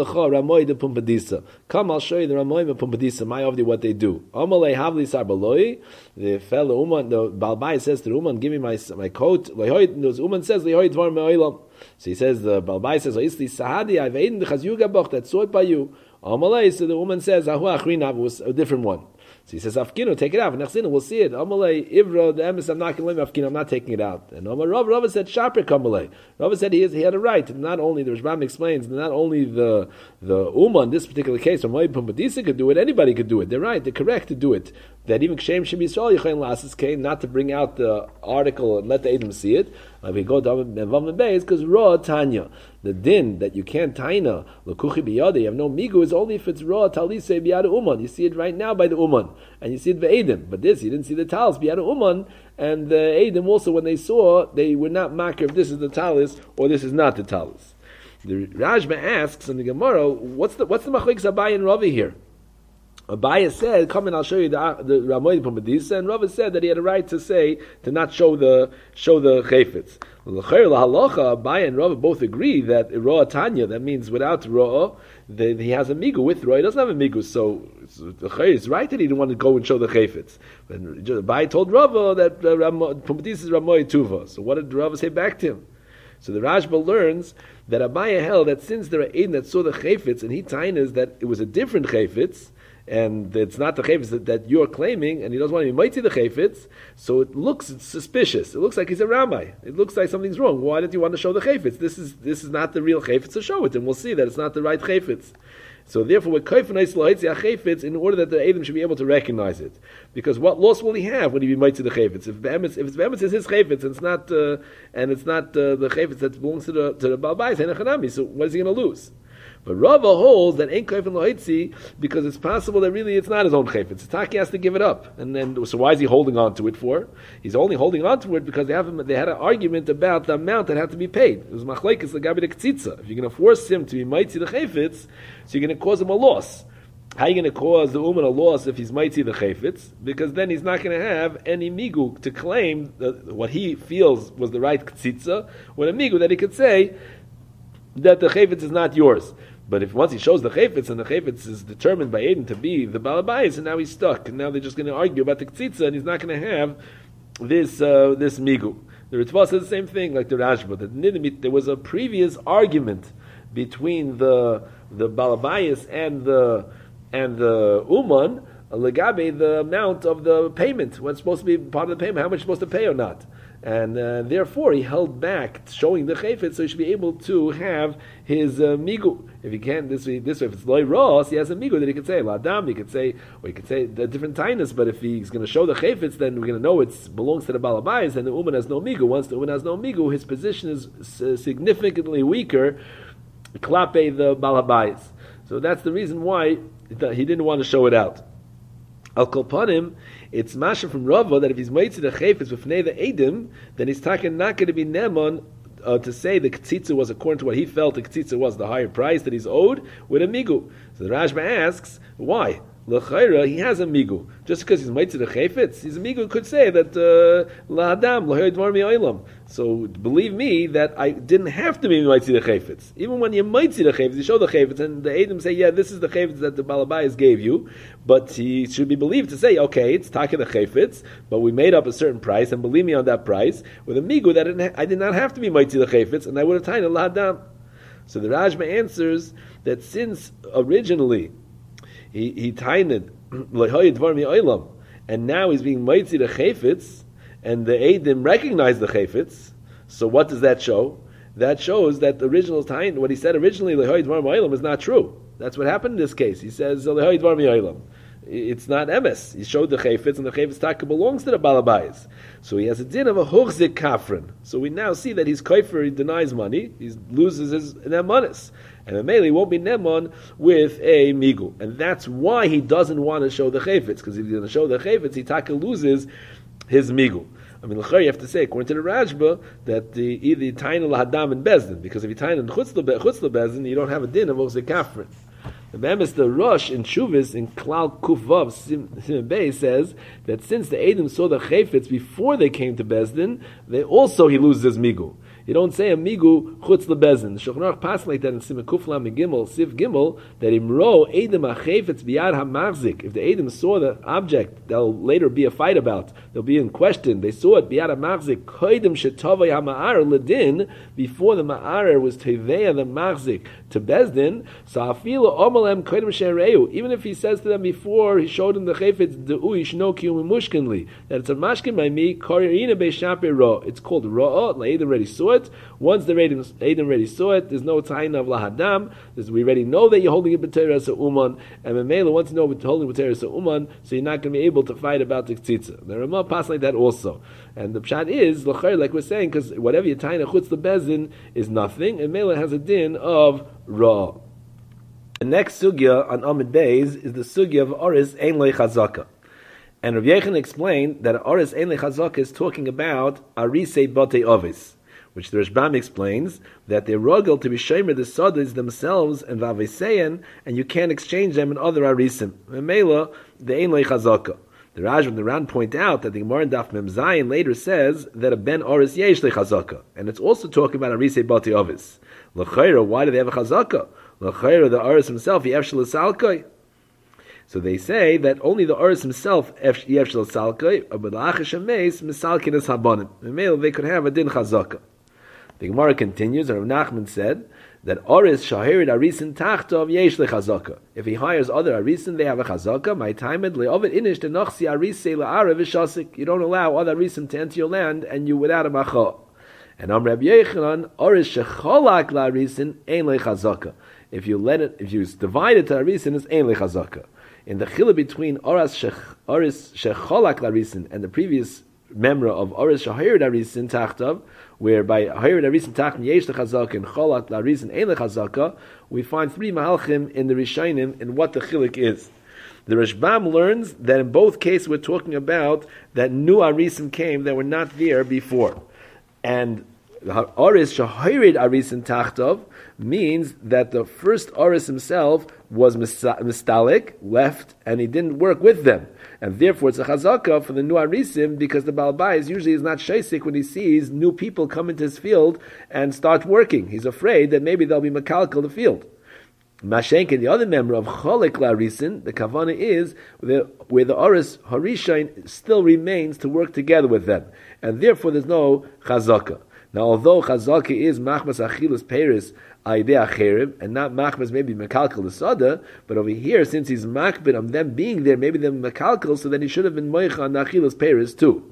the Ramoy and Pumpadisa, my ovdi what they do. Amalei Havli Sarbaloi, the fellow Uman, the Balbai says to Uman, give me my coat. Uman says, so he says, the Balbai says, Sahadi, I've eaten the Chazyuga Boch that saw it by you. Amalei, so the woman says, Ahu Achrinav was a different one. So he says, Afkino, take it out. Nechsinu, we'll see it. Amalei, Ivra, the emes, I'm not going to let Afkino, I'm not taking it out. And Amar Rava said, Shaper Kamalei. Rava said he had a right. Not only, the Rishbam explains, not only the Ummah in this particular case, Ramoy Pumbedisa could do it, anybody could do it. They're right, they're correct to do it. That even Kshem Shem Yisrael, Yechayin Lasses came not to bring out the article and let the Edom see it. We go to Vav Beis because Ra Tanya. The din that you can't taina l'kuchi biyade, you have no migu, is only if it's Ra Talise biyada Uman. You see it right now by the Uman. And you see it ve'edim. But this, you didn't see the talis biyada Uman. And the Edim also, when they saw, they were not makir if this is the talis or this is not the talis. The Rajma asks in the Gemara, what's the machlokes Abai and Ravi here? Abaye said, come and I'll show you the Ramoy Pumbedisa, and Rava said that he had a right to say, to not show the chayfetz. L'chayr lahalacha, Abaye and Rava both agree that Ra Tanya, that means without Ra, he has a migu. With Ra, he doesn't have a migu, so it's right that he didn't want to go and show the chayfetz. But Abaye told Rava that Pumbedisa is Ramoy Tuva. So what did Rava say back to him? So the Rashba learns that Abaye held that since there are Aiden that saw the chayfetz, and he tainas that it was a different chayfetz, and it's not the chayfetz that you're claiming, and he doesn't want to be mighty the chayfetz, so it looks suspicious. It looks like he's a rabbi. It looks like something's wrong. Why did you want to show the chayfetz? This is not the real chayfetz, so show it, and we'll see that it's not the right chayfetz. So therefore, with koifenais lo'itzi chayfetz, in order that the Edom should be able to recognize it, because what loss will he have when he be mighty the chayfetz? If it's be'emetz is his chayfetz, and it's not the chayfetz that belongs to the balbais and the so what is he going to lose? But Rava holds that ain't koifen lo'itzi because it's possible that really it's not his own chayfetz. Taki has to give it up, and then so why is he holding on to it for? He's only holding on to it because they had an argument about the amount that had to be paid. It was machlekes l'gabi the ktzitza. If you're going to force him to be mighty the chayfetz, so you're going to cause him a loss. How are you going to cause the uman a loss if he's mighty the chayfetz? Because then he's not going to have any migu to claim what he feels was the right ktzitza, with a migu that he could say that the chayfetz is not yours. But if once he shows the chayfetz, and the chayfetz is determined by Aiden to be the balabais, and now he's stuck, and now they're just going to argue about the ktzitza, and he's not going to have this migu. The Ritva says the same thing, like the Rashba, that there was a previous argument between the Balabayas and the Uman, legabe the amount of the payment, what's supposed to be part of the payment, how much you're supposed to pay or not. And therefore he held back showing the chayfetz, so he should be able to have his migu. If he can't this way, if it's loy ros, he has a migu that he could say ladam. He could say, or he could say the different tinus. But if he's going to show the chayfetz, then we're going to know it belongs to the balabayas, and the uman has no migu. Once the uman has no migu, his position is significantly weaker. Klape the balabayas. So that's the reason why he didn't want to show it out. Al kolpanim, it's masha from Rava that if he's made to the chayfetz with the edim, then he's talking not going to be neman to say the k'tzitza was according to what he felt the k'tzitza was the higher price that he's owed with a migu. So the Rashba asks, why? L'chayra, he has a migu. Just because he's made to the chayfetz, his migu could say that la'adam l'hoy dvar mi'olam. So believe me that I didn't have to be made to the chayfetz. Even when you made to the chayfetz, you show the chayfetz, and the Edom say, yeah, this is the chayfetz that the Balabayas gave you, but he should be believed to say, okay, it's taka the chayfetz, but we made up a certain price, and believe me on that price, with a migu that I did not have to be made to the chayfetz, and I would have tained la'adam. So the Rashba answers that since originally he tained l'hoy dvar mi'olam, and now he's being made to the chayfetz, and the Eidim recognize the chayfetz, so what does that show? That shows that the original time, what he said originally, Lehoy Dvar Mi'olam, is not true. That's what happened in this case. He says, Lehoy Dvar Mi'olam. It's not emes. He showed the chayfetz, and the chayfetz taka belongs to the balabayas. So he has a din of a hochzik kafrin. So we now see that he's kaifer, he denies money, he loses his nemanis. And Mameli won't be nemon with a migu. And that's why he doesn't want to show the chayfetz, because if he's going to show the chayfetz, he taka loses his migu. I mean, you have to say, according to the Rashba, that either you taina lahadam and bezdin, because if you taina in chutz bezdin, you don't have a din of ozik kafrin. The Bemis, the Rosh in Shuvis in Klal Kufvav Sim Bey says that since the Edom saw the chayfetz before they came to bezdin, he loses his migu. You don't say a migu chutz lebezin. The Shulchan Aruch passed like that in Simon Kuflam Gimel, Siv Gimel, that imro Edom hachayfetz biyad hamachzik. If the Edom saw the object, there'll later be a fight about. They'll be in question. They saw it biyad hamachzik koidem shetavay hama'ar ledin, before the ma'arer was teveya the machzik to bezdin. So afilu omalem koidem she'reu. Even if he says to them before he showed them the chayfetz de'u yishno kiyum mushkinli, that it's a mashkin by me korina be'shaper ro. It's called ro'ah. The Edom already saw it. Once the Edom already saw it, there's no taina of lahadam. We already know that you're holding it b'teres uman, and Mamela wants to know you're holding b'teres uman, so you're not going to be able to fight about the k'tzitza. The Ramah passed like that also, and the pshat is l'chayr, like we're saying, because whatever you taina chutz the bezin is nothing, and Mamela has a din of ra. The next sugya on Amid Beis is the sugya of Oris Ein Lei Chazaka. And Rav Yechon explained that Oris Ein Lei Chazaka is talking about Arisei Batei Ovis, which the Rashbam explains that they're ruggled to be shomer the sodas themselves and vaviseyan, and you can't exchange them in other arisim. Memela, the ein lei chazaka. The Raj and the Ran point out that the Gemara in Daf Mem Zayin later says that a ben oris yesh lei chazaka, and it's also talking about arisei bati ovis. L'chayra, why do they have a chazaka? L'chayra, the oris himself, yefshel salkai. So they say that only the oris himself yefshel salkai, but l'achash hameis misalkin es habonim. Memela, they could have a din chazaka. The Gemara continues, and Rav Nachman said that Oris shahirid arisin tachtov yesh lechazaka. If he hires other arisin, they have a chazaka. My time at leovet inish the nochsi arisei la'ara v'shasik. You don't allow other arisin to enter your land, and you without a macha. And Am Reb Yechanan, Oris shecholak la'arisin ein lechazaka. If you divide it to arisin, it's ein lechazaka. In the chila between Oris shecholak la'arisin and the previous memra of Oris shahirid arisin tachtov, whereby Hayrid Arisin Tachn Yesh Lechazaka and Cholak Larisin Ein Lechazaka, we find three Mahalchim in the Rishonim in what the Chilik is. The Rashbam learns that in both cases we're talking about that new Arisim came that were not there before. And Oris Shahayrid Arisin Tachtov means that the first Oris himself was mistalik, left, and he didn't work with them. And therefore it's a chazaka for the new arisim, because the Baal Bayis usually is not shaisik when he sees new people come into his field and start working. He's afraid that maybe they'll be makalkal the field. Mashenk and the other member of Cholik Larisin, the Kavana is where the Oris Harishain still remains to work together with them. And therefore there's no chazaka. Now, although chazaka is machmas achilas peris aidei acherim, and not machmas maybe mekalkel l'sada, but over here, since he's makbid on them being there, maybe them mekalkel, so then he should have been moicha on the achilas peris too.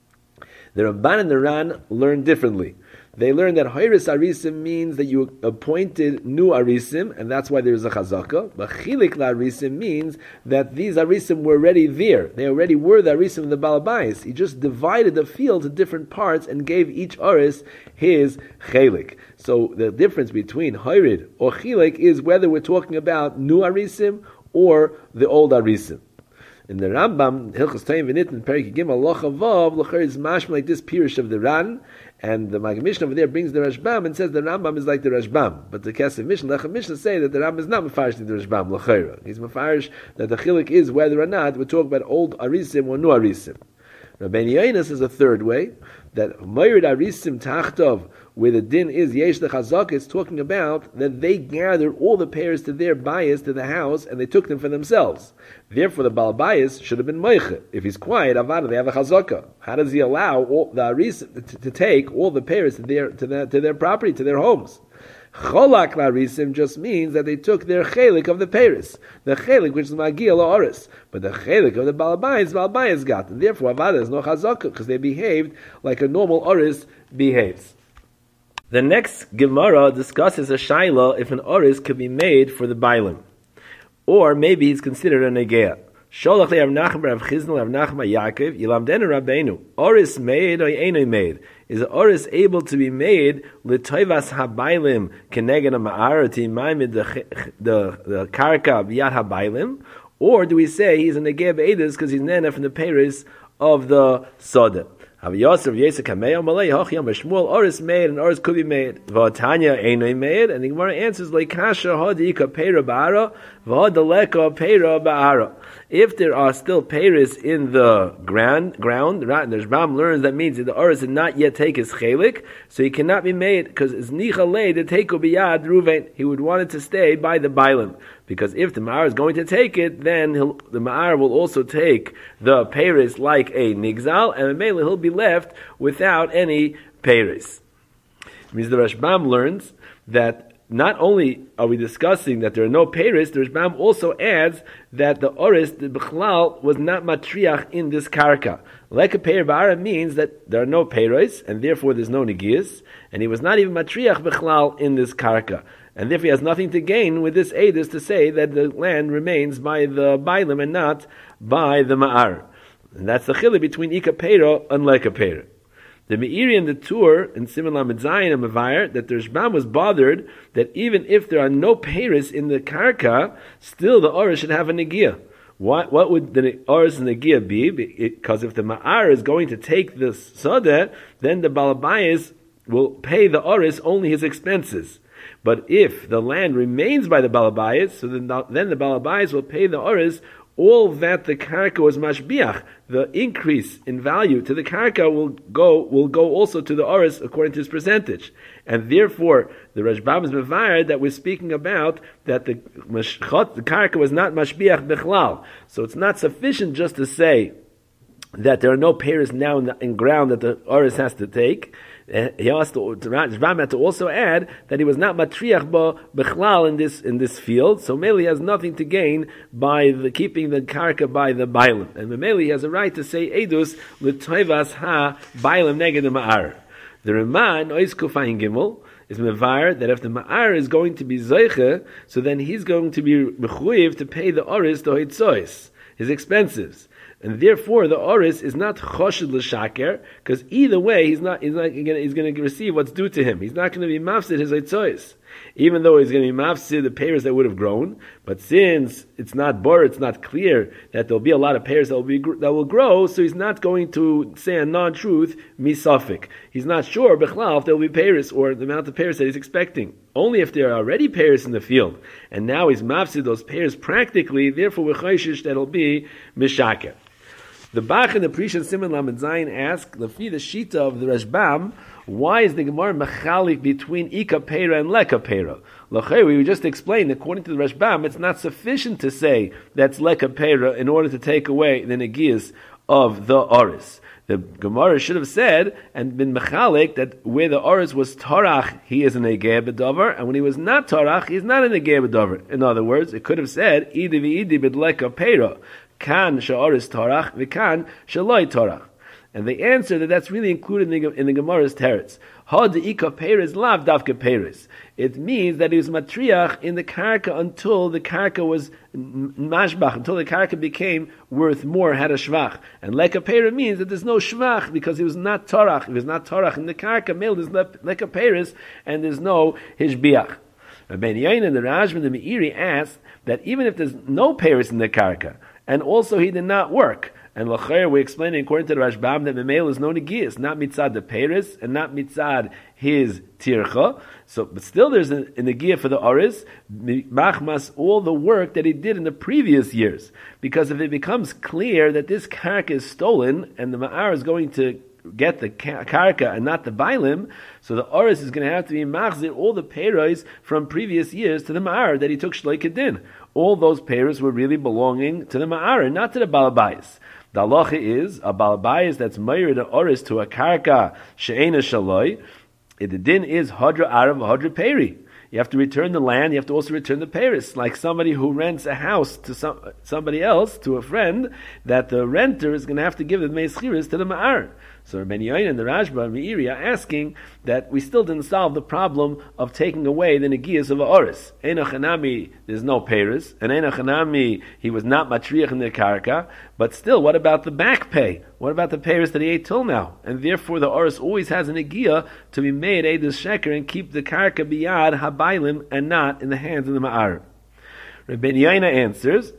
The Ramban and the Ran learn differently. They learn that Hayris Arisim means that you appointed new Arisim, and that's why there's a Chazaka. But Chilik Arisim means that these Arisim were already there. They already were the Arisim of the Balabais. He just divided the field to different parts and gave each Aris his Chilik. So the difference between Hayrid or Chilik is whether we're talking about new Arisim or the old Arisim. In the Rambam, Hilchos Tayim V'Nitin, Perik Gimel Locha Vav, L'cher is mashma like this Pirush of the Ran, and the Maggid Mishnah over there brings the Rashbam and says the Rambam is like the Rashbam. But the Kesef Mishnah, Lechem Mishnah say that the Rambam is not mafarish like the Rashbam, L'cher. He's mafarish that the Chilik is whether or not we're talking about old Arisim or new Arisim. Rabbeinu Yonis is a third way, that Mayrid Arisim Tachtov, where the din is Yesh the Chazak, is talking about that they gathered all the pairs to their bias to the house and they took them for themselves. Therefore, the Baal Bias should have been Meiche. If he's quiet, Avada, they have a Chazaka. How does he allow all the Arisim to take all the pairs to their property, to their homes? Cholak larisim just means that they took their chelik of the Paris, the chelik which is Magil Oris, but the chelik of the Balabais got, and therefore Avada is no chazaka because they behaved like a normal Oris behaves. The next Gemara discusses a shaila if an Oris could be made for the Bailim, or maybe he's considered a negea. Sholach le Rav Nachman Rav Chizna Rav Nachman Yaakov Yilamdenu Rabbeinu Oris made or ain't made. Is the Oris able to be made l'toivas habaylim keneged a ma'ar to imamid the karka b'yad habaylim, or do we say he's a negeh be'edus because he's nena from the Paris of the soda? Have Yosef Yosef Kameo Malay Hochiam Shmuel Oris made and Oris could be made. V'atanya ain't made, and the Gemara answers like Kasha Hodika Peira Ba'ara V'adaleka Peira Ba'ara. If there are still peiros in the ground, the Rashbam learns that means that the Oris did not yet take his chelik, so he cannot be made because it's nichalei to take biyad Ruvain. He would want it to stay by the Bailim, because if the Ma'ar is going to take it, then the Ma'ar will also take the peiros like a nigzal, and Mele he'll be left without any peiros. It means the Rashbam learns that not only are we discussing that there are no peiros, the Rashbam also adds that the Oris, the Bechlal, was not matriach in this karka. Like a peir ba'ara means that there are no peiros, and therefore there's no negias, and he was not even matriach Bechlal in this karka. And therefore he has nothing to gain with this edus to say that the land remains by the Bailim and not by the Ma'ar. And that's the chili between Ika Peiro and Leka Peiro. The Meiri and the Tur in Siman Lamed Zayin and Mavayir that the Rashbam was bothered that even if there are no peiros in the karka, still the Oris should have a negia. What would the Oris and negia be? Because if the Ma'ar is going to take the Sodeh, then the Balabayas will pay the Oris only his expenses. But if the land remains by the Balabayas, so then the Balabayas will pay the Oris all that the karka was mashbiach. The increase in value to the karka will go also to the Oris according to his percentage. And therefore, the Rashbam is mevayer that we're speaking about that the karka was not mashbiach bechlal. So it's not sufficient just to say that there are no peiros now in ground that the Oris has to take. He has to Rashbam had to also add that he was not matriach bechlal in this field, so Meli has nothing to gain by keeping the karka by the bailim, and Meli has a right to say edus l'toivas ha bailim neged the ma'ar. The Raman Ois Kufayin Gimel is mevar that if the ma'ar is going to be zeiche, so then he's going to be mechuyev to pay the oris the hoitzois, his expenses. And therefore, the Oris is not choshed l'shaker, because either way, he's going to receive what's due to him. He's not going to be mafsid his eitzois, even though he's going to be mafsid the peiros that would have grown. But since it's not it's not clear that there'll be a lot of peiros that will grow, so he's not going to say a non-truth misafik. He's not sure bechlal if there'll be peiros or the amount of peiros that he's expecting. Only if there are already peiros in the field, and now he's mafsid those peiros practically. Therefore, we're chayshish that it'll be mishaker. The Bach and the Prisha Siman Lamed Zayin ask, Lefi the Shita of the Rashbam, why is the Gemara mechalik between Ika Peira and Leka Peira? We just explained, according to the Rashbam, it's not sufficient to say that's Leka Peira in order to take away the Negias of the oris. The Gemara should have said and been mechalik that where the oris was tarach, he is an egei b'davar, and when he was not tarach, he is not an egei b'davar. In other words, it could have said idi v'idi b'dleka peira, kan she'oris tarach v'kan she'loi tarach. And they answer that that's really included in the Gemara's teretz. Ha de'ika peres lav davka peres. It means that he was matriach in the karka until the karka was mashbach, until the karka became worth more, had a shvach. And leka pera means that there's no shvach because he was not tarach. He was not tarach in the karka, male there's leka peres, and there's no hishbiach. Rabbeinu Yoina and the Rajman and the Meiri asked that even if there's no peres in the karka, and also he did not work, and l'chayer, we explain according to the Rashbam that Memel is no negiyas, not mitzad the peres and not mitzad his tircha. So, but still, there's a negiyah for the oris, machmas all the work that he did in the previous years. Because if it becomes clear that this karka is stolen and the ma'ar is going to get the karka and not the bailim, so the oris is going to have to be machzir all the peros from previous years to the ma'ar that he took shleikadin. All those peros were really belonging to the ma'ar and not to the balabayis. The halacha is a balabayis that's meir the oris to a karka she'ena shaloi. The din is hadra arav hadra peri. You have to return the land. You have to also return the peris. Like somebody who rents a house to somebody else, to a friend, that the renter is going to have to give the meischiris to the ma'ar. So Rabbeinu Yoina and the Rashba and Meiri are asking that we still didn't solve the problem of taking away the negiyas of a oris. Eina chanami, there's no peris, and eina chanami, he was not matriach in the karka. But still, what about the back pay? What about the peris that he ate till now? And therefore, the oris always has a negiyah to be made edus sheker and keep the karka biyad habaylim and not in the hands of the ma'ar. Rabbeinu Yoina answers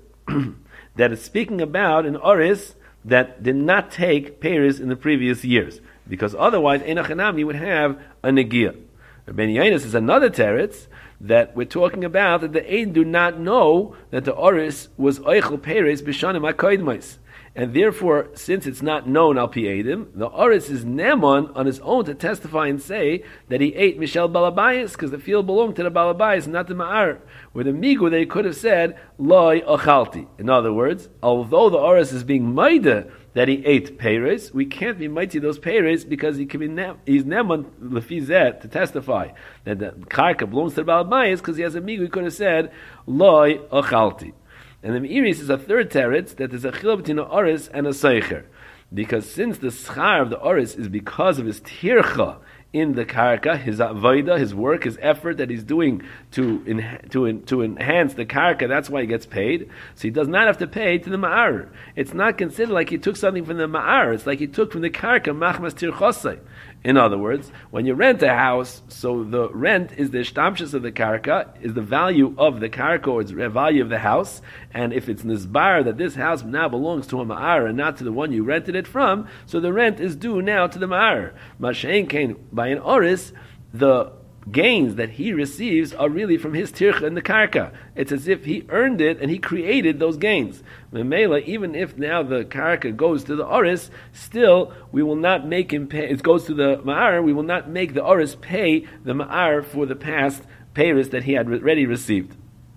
that it's speaking about an oris that did not take peris in the previous years, because otherwise Eina Chanami would have a negiyah. Rabbeinu Yoina says another teretz that we're talking about that the Eid do not know that the oris was oichel peris b'shanim hakoidmos, and therefore, since it's not known al pi edim, the oris is neman on his own to testify and say that he ate Mishel Balabayas because the field belonged to the Balabayas, not the Ma'ar. With the migu, they could have said loy ochalti. In other words, although the oris is being maida that he ate peres, we can't be mighty those peres because he can be he's neman lefizet to testify that the karka belongs to the Balabayas because he has a migu. He could have said loy ochalti. And the Meiri says a third teretz that there's a chiluk between an oris and a seicher, because since the schar of the oris is because of his tircha in the karka, his avoda, his work, his effort that he's doing to enhance the karka, that's why he gets paid. So he does not have to pay to the ma'ar. It's not considered like he took something from the ma'ar. It's like he took from the karka machmas tirchosai. In other words, when you rent a house, so the rent is the shtamshus of the karka, is the value of the karka, or it's the value of the house. And if it's nizbar that this house now belongs to a ma'ar and not to the one you rented it from, so the rent is due now to the ma'ar. Mashein came by an oris, the gains that he receives are really from his tircha in the karka. It's as if he earned it and he created those gains. Memela, even if now the karka goes to the oris, still we will not make him pay. It goes to the ma'ar. We will not make the oris pay the ma'ar for the past payers that he had already received.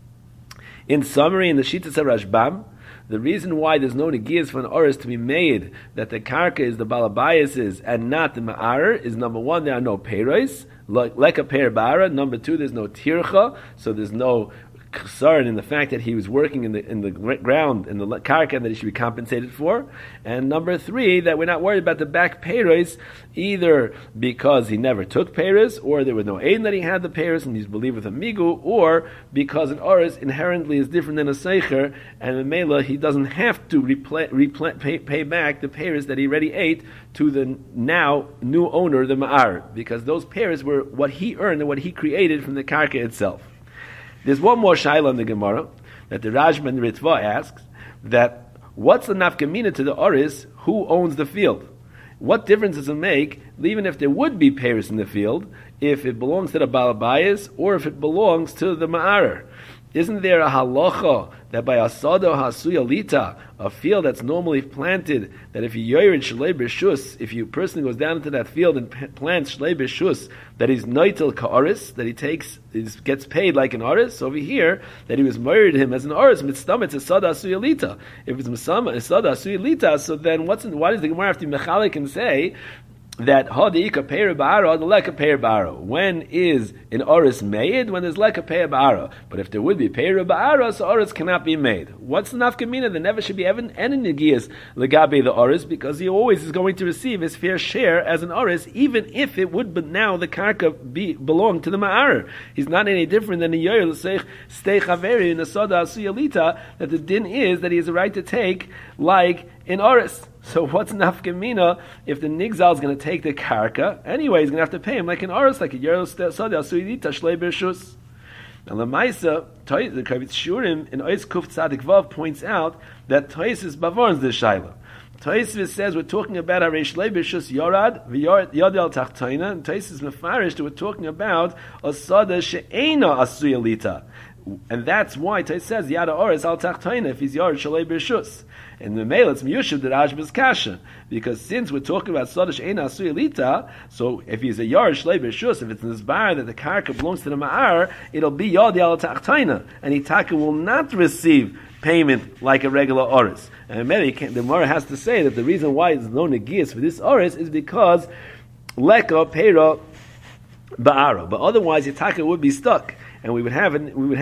In summary, in the Shittas Rashbam, the reason why there's no negiyas for an oris to be made that the karka is the balabayas and not the ma'ar is, number one, there are no peiros, like a peir bara. Number two, there's no tircha, so there's no concern in the fact that he was working in the ground, in the karka, that he should be compensated for. And number three, that we're not worried about the back peiros, either because he never took peiros, or there was no aid that he had the peiros and he's believed with a migu, or because an oris inherently is different than a seicher, and in Mela he doesn't have to pay back the peiros that he already ate to the now new owner, the ma'ar, because those peiros were what he earned and what he created from the karka itself. There's one more shaila in the Gemara that the Rajman Ritva asks, that what's the nafkamina to the oris who owns the field? What difference does it make, even if there would be peiros in the field, if it belongs to the balabayas or if it belongs to the ma'arer? Isn't there a halacha that by asada hasuyalita, a field that's normally planted, that if you yoyred shlei b'shus, if you person goes down into that field and plants shlei b'shus, that he's noitel ka'aris, that he gets paid like an aris. Over here, that he was married him as an aris, mitzdamet asada hasuyalita. If it's asada hasuyalita, so then why does the Gemara have to be mechalik and say that hadika peir ba'ara, the leka peir ba'ara? When is an oris made? When there's leka peir ba'ara. But if there would be peir ba'ara, so oris cannot be made. What's the nafkamina? There never should be any negias legabe the oris, because he always is going to receive his fair share as an oris, even if it would, but now the karka belong to the ma'ar. He's not any different than the yoyel l'seich stei chaveri in the soda asuyalita, that the din is that he has a right to take like in oris. So what's nafkamina if the nigzal is going to take the karka? Anyway, he's going to have to pay him like an oris, like a yerel soda asuyalita shlei b'rshus. Now Lamaisa, the Kavitz Shurim in Ois Kuf Tzadik Vav points out that Toisis Bavorns the Shaila. Toisis says we're talking about Areish Leibishus Yorad Yodel Tachtoina, and Toisis Mefarish that we're talking about Asada She'ena Asuyalita. And that's why Toisis says Yada Oris Al Tachtoina if he's Yorad Shalei Bishus. And the male, it's Miyushiv the Rashbaz Kasha, because since we're talking about Sadash Eina Asuyalita, so if he's a Yar Shlei B'Shus, if it's in this bar that the Karka belongs to the Ma'ar, it'll be Yod Yal Ta'achtaina, and Itaka will not receive payment like a regular Oris. And the Mara has to say that the reason why there's no Negias for this Oris is because Leka Peira Ba'ara, but otherwise Itaka would be stuck, and we would have a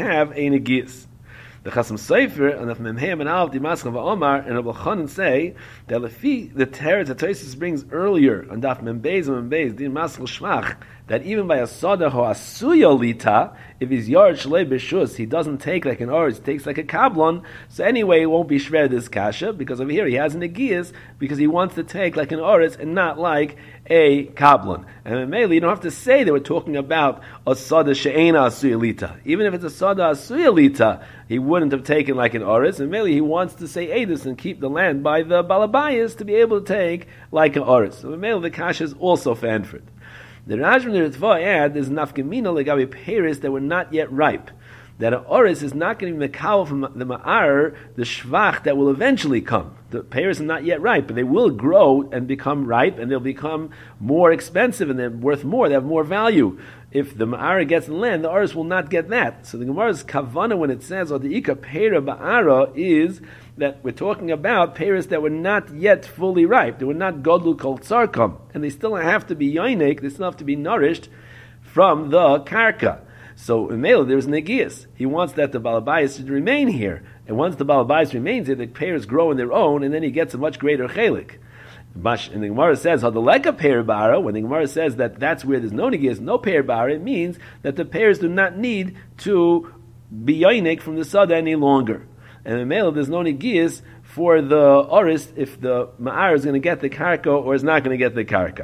Negias. The Chasam Sofer and the Memheim and Alv Dimaschal VaOmar and Rabbi Chanan say that the Teretz that Tosfos brings earlier on Daf Membeis and Membeis Dimaschal Shvach, that even by a Soda Ho Asuyalita, if he's Yard Shlei B'Shus, he doesn't take like an Oris, he takes like a Kablon. So anyway, it won't be shred this kasha, because over here he has an Negias, because he wants to take like an Oris and not like a Kablon. And mainly, you don't have to say that we're talking about a Soda She'ena Asuyalita. Even if it's a Soda Asuyalita, he wouldn't have taken like an Oris, and mainly he wants to say Edus and keep the land by the Balabayas to be able to take like an Oris. So mainly the kasha is also for Enfred. The Rajman the Ritva add there's nafkamina legabe peris that were not yet ripe. That an oris is not going to be mekal from the ma'ar, the shvach that will eventually come. The pears are not yet ripe, but they will grow and become ripe, and they'll become more expensive, and they're worth more. They have more value. If the ma'ara gets in land, the oris will not get that. So the Gemara's kavana when it says or the ika pera ba'ara is that we're talking about pears that were not yet fully ripe. They were not godlu kol tzarkam, and they still have to be yoinik. They still have to be nourished from the karka. So in Mela, there's Negias. He wants that the Balabayas should remain here. And once the Balabayas remains here, the pears grow on their own, and then he gets a much greater chelik. And the Gemara says, Hadaleka pear bara, when the Gemara says that that's where there's no Negias, no pear bara, it means that the pears do not need to be yoinik from the Sada any longer. And in Mela, there's no Negias for the Oris if the Ma'ar is going to get the Karka or is not going to get the Karka.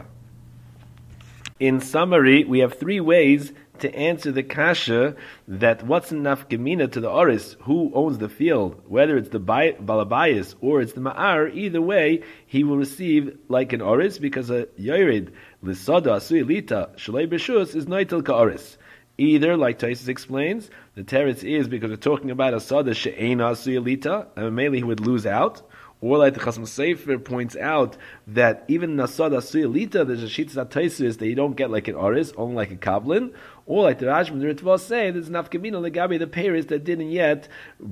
In summary, we have three ways to answer the kasha that what's enough gemina to the oris, who owns the field, whether it's the balabayas or it's the ma'ar, either way, he will receive like an oris, because a yored l'sada asuyelita shalei b'shus is noitel ka'oris. Either, like Taisus explains, the teretz is because we're talking about a sada she'ena asuyelita, and mainly he would lose out. Or like the Chasam Sofer points out that even Nasad Asuyalita, there's a Shitzat Taisus that you don't get like an Oris, only like a Kablin. Or like the Rashbam the Ritva say, there's Nafkamina Legabi, the pears that didn't yet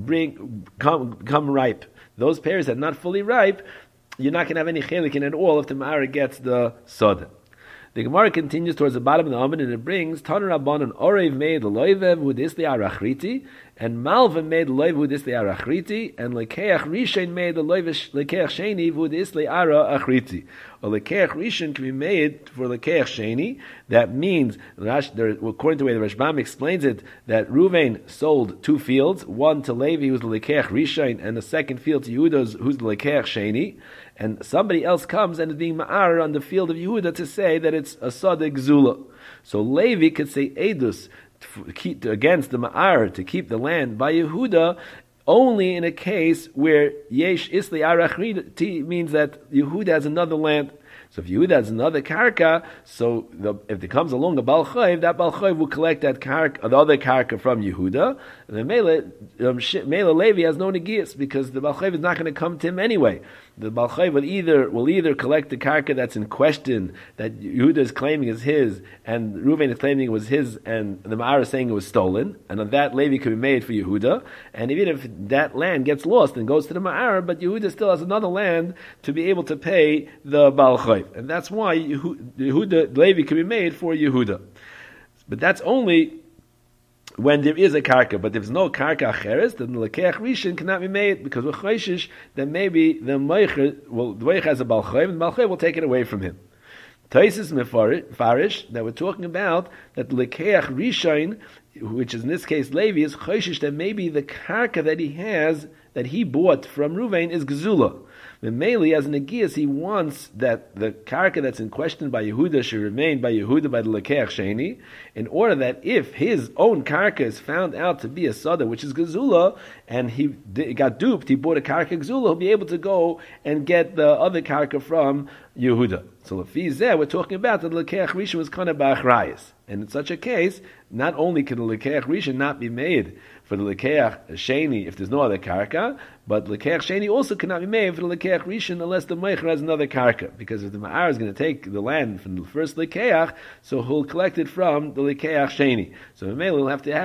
come ripe. Those pears that are not fully ripe, you're not going to have any chelik in at all if the Ma'ara gets the Soda. The Gemara continues towards the bottom of the Amid, and it brings Tanur Rabbanan Orev made Loivev Hudisli Arachriti, and Malva made Loiv Hudisli Arachriti, and Lekeach Rishon made the Loiv Lekeach Sheni Hudisli Ara Achriti. A Lekeach Rishon can be made for Lekeach Sheni. That means, according to the way the Rashbam explains it, that Ruvain sold two fields, one to Levi, who's the Lekeach Rishon, and the second field to Yehuda, who's the Lekeach Sheni. And somebody else comes and is being ma'ar on the field of Yehuda to say that it's a Sadek Zula. So Levi could say Edus against the ma'ar to keep the land by Yehuda only in a case where Yesh Isli Arachriti means that Yehuda has another land. So if Yehuda has another karka, so if there comes along a Baal Chayv, that Baal Chayv will collect that karka, the other karka from Yehuda, and then Mela Levi has no negias, because the Baal Chayv is not going to come to him anyway. The Baal Chayv will either collect the karka that's in question, that Yehuda is claiming is his, and Reuven is claiming it was his, and the Ma'ar is saying it was stolen, and on that Levi could be made for Yehuda, and even if that land gets lost and goes to the Ma'ar, but Yehuda still has another land to be able to pay the Baal Chayv. And that's why Yehuda, Levi can be made for Yehuda. But that's only when there is a karka. But if there's no karka acheres, then the lekeach rishon cannot be made, because with chayshish, then maybe the meicher has a Baal Chayv, and the Baal Chayv will take it away from him. Taisis mefarish, that we're talking about, that the lekeach rishon, which is in this case Levi, is chayshish, that maybe the karka that he has, that he bought from Reuven, is gezula. Mele, as an Agias, he wants that the karka that's in question by Yehuda should remain by Yehuda by the Lekeach Sheni, in order that if his own karka is found out to be a sada, which is Gezula, and he got duped, he bought a karka Gezula, he'll be able to go and get the other karka from Yehuda. So Lefizeh, we're talking about that the Lekeach Rishon was kind of ba'achrayis. And in such a case, not only can the Lekeach Rishon not be made for the Lekeach Sheni if there's no other karka, but Lekeach Sheni also cannot be made for the Lekeach Rishon unless the Meicher has another karka. Because if the Ma'ar is going to take the land from the first Lekeach, so he'll collect it from the Lekeach Sheni. So Mele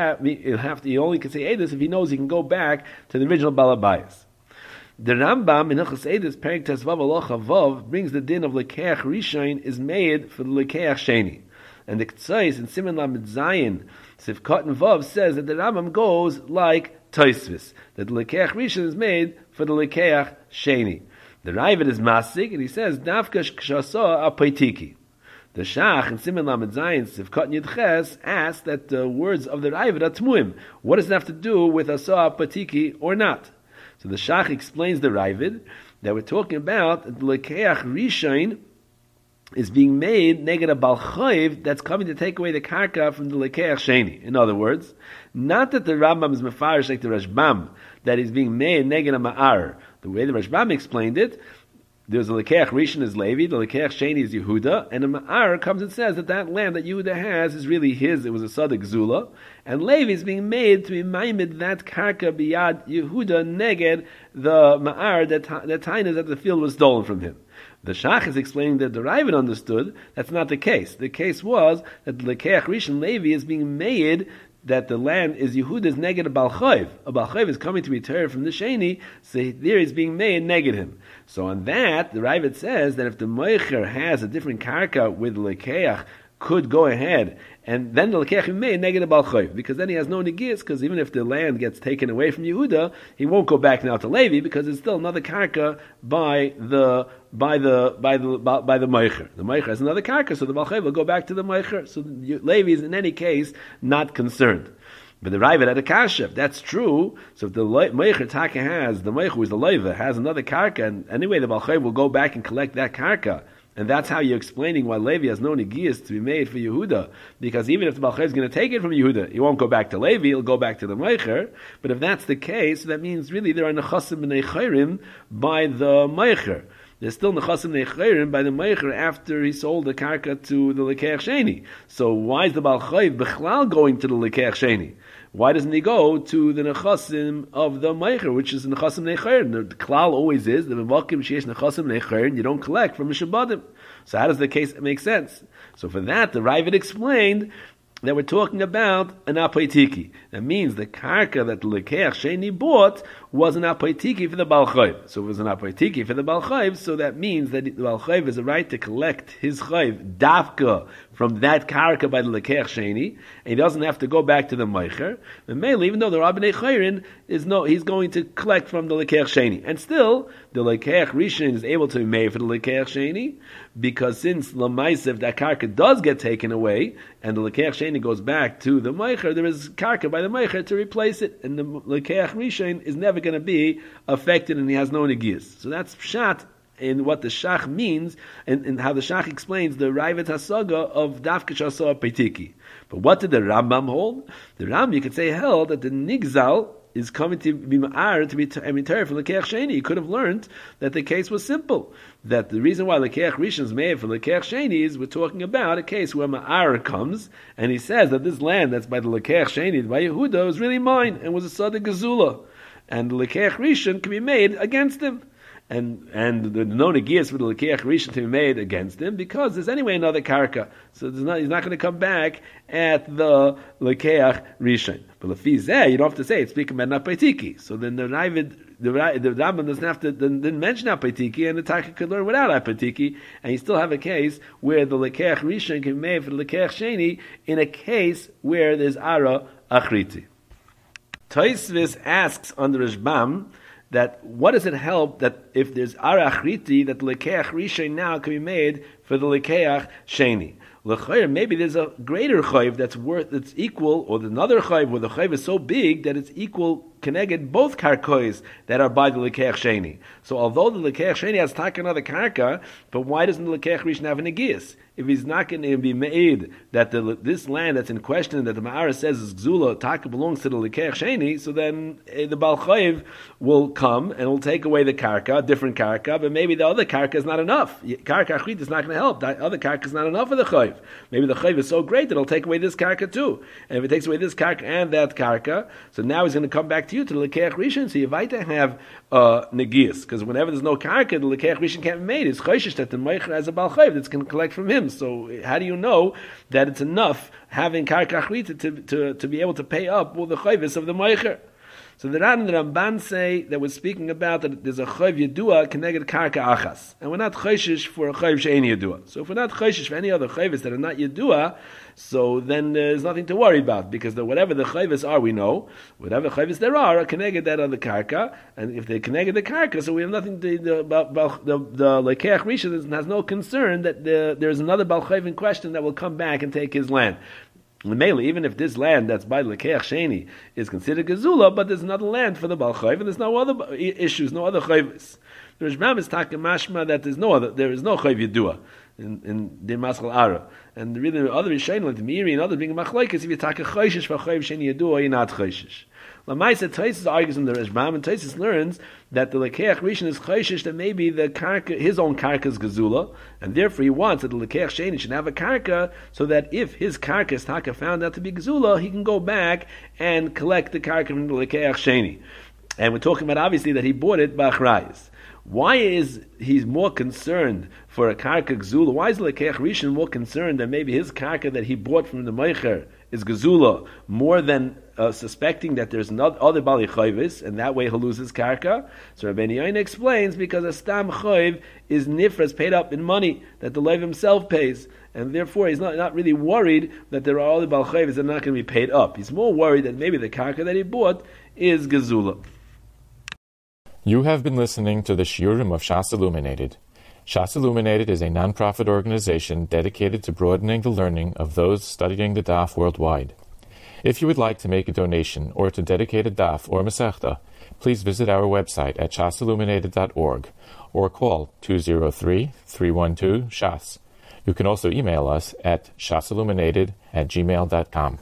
he only can say Edus if he knows he can go back to the original Balabayas. The Rambam in Hilchos Edus, Perek Tesvav Halacha Vav, brings the din of Lekeach Rishon is made for the Lekeach Sheni. And the K'tzais in Siman Lamed Zayin, Sivkot and Vav, says that the Rambam goes like Tosfos, that the Lekeach Rishon is made for the Lekeach Sheni. The Ravid is Masik, and he says, Dafka Kshasa Apaitiki. The Shach in Siman Lamed Zayin, Sivkot and Yudches, asks that the words of the Ravid are Tmuim. What does it have to do with Asa Apaitiki or not? So the Shach explains the Ravid, that we're talking about the Lekeach Rishon is being made neged a Baal Chayv that's coming to take away the karka from the Lekeach Sheni. In other words, not that the Rambam is mefarish like the Rashbam, that is being made neged a Ma'ar. The way the Rashbam explained it, there's a Lekeach Rishon is Levi, the Lekeach Sheni is Yehuda, and a Ma'ar comes and says that land that Yehuda has is really his, it was a Sadik Zula, and Levi is being made to be maimed that karka biyad Yehuda neged the Ma'ar that Tainas that the field was stolen from him. The Shach is explaining that the Ravid understood that's not the case. The case was that the Lekeach Rishon Levi is being made that the land is Yehuda's neged a Baal Chayv. A Baal Chayv is coming to be turned from the Sheni, so there is being made neged him. So on that, the Ravid says that if the Meicher has a different karka with the Lekeach, could go ahead, and then the Lekeach made neged a Baal Chayv, because then he has no negias, because even if the land gets taken away from Yehuda, he won't go back now to Levi, because it's still another karka by the Meicher. The Meicher has another karka, so the Baal Chayv will go back to the Meicher. So Levi is in any case not concerned. But the Ravid had a kasha. If that's true, so if the Meicher Taka has, the Meicher who is the Leiva, has another karka, and anyway the Baal Chayv will go back and collect that karka. And that's how you're explaining why Levi has no negias to be made for Yehuda. Because even if the Baal Chayv is going to take it from Yehuda, he won't go back to Levi, he'll go back to the Meicher. But if that's the case, that means really there are nechasim b'nei chayrim by the Meicher. There's still nechasim b'nei chayrim by the Meicher after he sold the karka to the Lekeach Sheni. So why is the Baal Chayv b'chlal going to the Lekeach Sheni? Why doesn't he go to the nechasim of the Meicher, which is the nechasim neichayrin? The klal always is the mevakim sheyesh nechasim neichayrin. You don't collect from mishabadim. So how does the case make sense? So for that, the Ravid explained that we're talking about an apaitiki. That means the karka that the Lekeach Sheni bought was an apaitiki for the Baal Chayv. So it was an apaitiki for the Baal Chayv, so that means that the Baal Chayv has a right to collect his Chayv dafka from that karka by the Lekeach Sheni, and he doesn't have to go back to the Meicher. And mainly, even though the Rabbanei Chayrin he's going to collect from the Lekeach Sheni. And still, the Lekeach Rishon is able to be made for the Lekeach Sheni, because since Lamaisiv, that karka does get taken away, and the Lekeach Sheni goes back to the Meicher, there is karka by the Meicher to replace it, and the Lekeach Rishon is never going to be affected, and he has no negias. So that's pshat in what the Shach means, and how the Shach explains the Ravid Hasaga of Dafka Shasa Peitiki. But what did the Rambam hold? The Rambam, you could say, held that the Nigzal is coming to be ma'ar to be emitar for lekeach sheni. He could have learned that the case was simple. That the reason why lekeach rishon is made for lekeach sheni is we're talking about a case where ma'ar comes and he says that this land that's by the lekeach sheni by Yehuda is really mine and was a sada gezula, and the lekeach rishon can be made against him. And the no negias for the lekeach rishon to be made against him because there's anyway another karka, so he's not going to come back at the lekeach rishon. But lefizeh, you don't have to say it's speaking about napaitiki. So then the Rambam doesn't have to didn't mention apaitiki, and the Taka could learn without apaitiki, and you still have a case where the lekeach rishon can be made for the lekeach sheni in a case where there's ara achriti. Tosfos asks on the Rashbam that what does it help that if there's ara achriti that the lekeach rishon now can be made for the lekeach sheni? Maybe there's a greater chayv that's equal, or another chayv where the chayv is so big that it's equal connected both karkois that are by the lekeach sheni. So although the lekeach sheni has taken another karka, but why doesn't the lekeach rishon have a negias? If he's not going to be made that this land that's in question that the Ma'ara says is Gzula, Taka belongs to the lekeach sheni, so then the Baal Chayv will come and will take away the karka, different karka, but maybe the other karka is not enough. Karka achrit is not going to help. That other karka is not enough for the chayv. Maybe the chayv is so great that it'll take away this karka too. And if it takes away this karka and that karka, so now he's going to come back to you to the lekeach rishon. So you might have negias, because whenever there's no karka, the lekeach rishon can't be made. It's chayshish that the meicher has a Baal Chayv that's going to collect from him. So how do you know that it's enough having karka achrita to be able to pay up all the chayvis of the meicher? So the Ran and the Ramban say that we're speaking about that there's a chayv yedua connected karka achas, and we're not chayshish for a chayv she'eni yedua. So if we're not chayshish for any other chayvis that are not yedua, so then there's nothing to worry about, because whatever the chayvis are, we know whatever chayvis there are connected that other karka, and if they connected the karka, so we have nothing to about the lekeach rishon has no concern that there's another Baal Chayv in question that will come back and take his land. Mainly, even if this land that's by lekeach sheni is considered gezula, but there's another land for the Baal Chayv, and there's no other issues, no other chayvus. The Rashbam is talking mashma that there is no chayv yedua in Din Maschal Ara, and really the other Rishonim like the Meiri and others being machlokes, if you take a chayshish for chayv sheni yedua, you're not chayshish. Lamaisa Tosfos argues in the Rashbam, and Tosfos learns that the lekeach rishon is chayshish that maybe the karka, his own karka is gezula, and therefore he wants that the lekeach sheni should have a karka, so that if his karka is taka found out to be gezula, he can go back and collect the karka from the lekeach sheni. And we're talking about obviously that he bought it by achrayis. Why is he more concerned for a karka gezula? Why is the lekeach rishon more concerned that maybe his karka that he bought from the meicher is gezula more than suspecting that there's not other bali chayvis, and that way he'll lose his karka? So Rabbeinu Yoina explains because a stam chayv is nifras, paid up in money that the leiv himself pays, and therefore he's not really worried that there are other bali chayvis that are not going to be paid up. He's more worried that maybe the karka that he bought is gezula. You have been listening to the Shiurim of Shas Illuminated. Shas Illuminated is a non-profit organization dedicated to broadening the learning of those studying the Daf worldwide. If you would like to make a donation or to dedicate a Daf or Masechta, please visit our website at shasilluminated.org or call 203-312-SHAS. You can also email us at shasilluminated@gmail.com.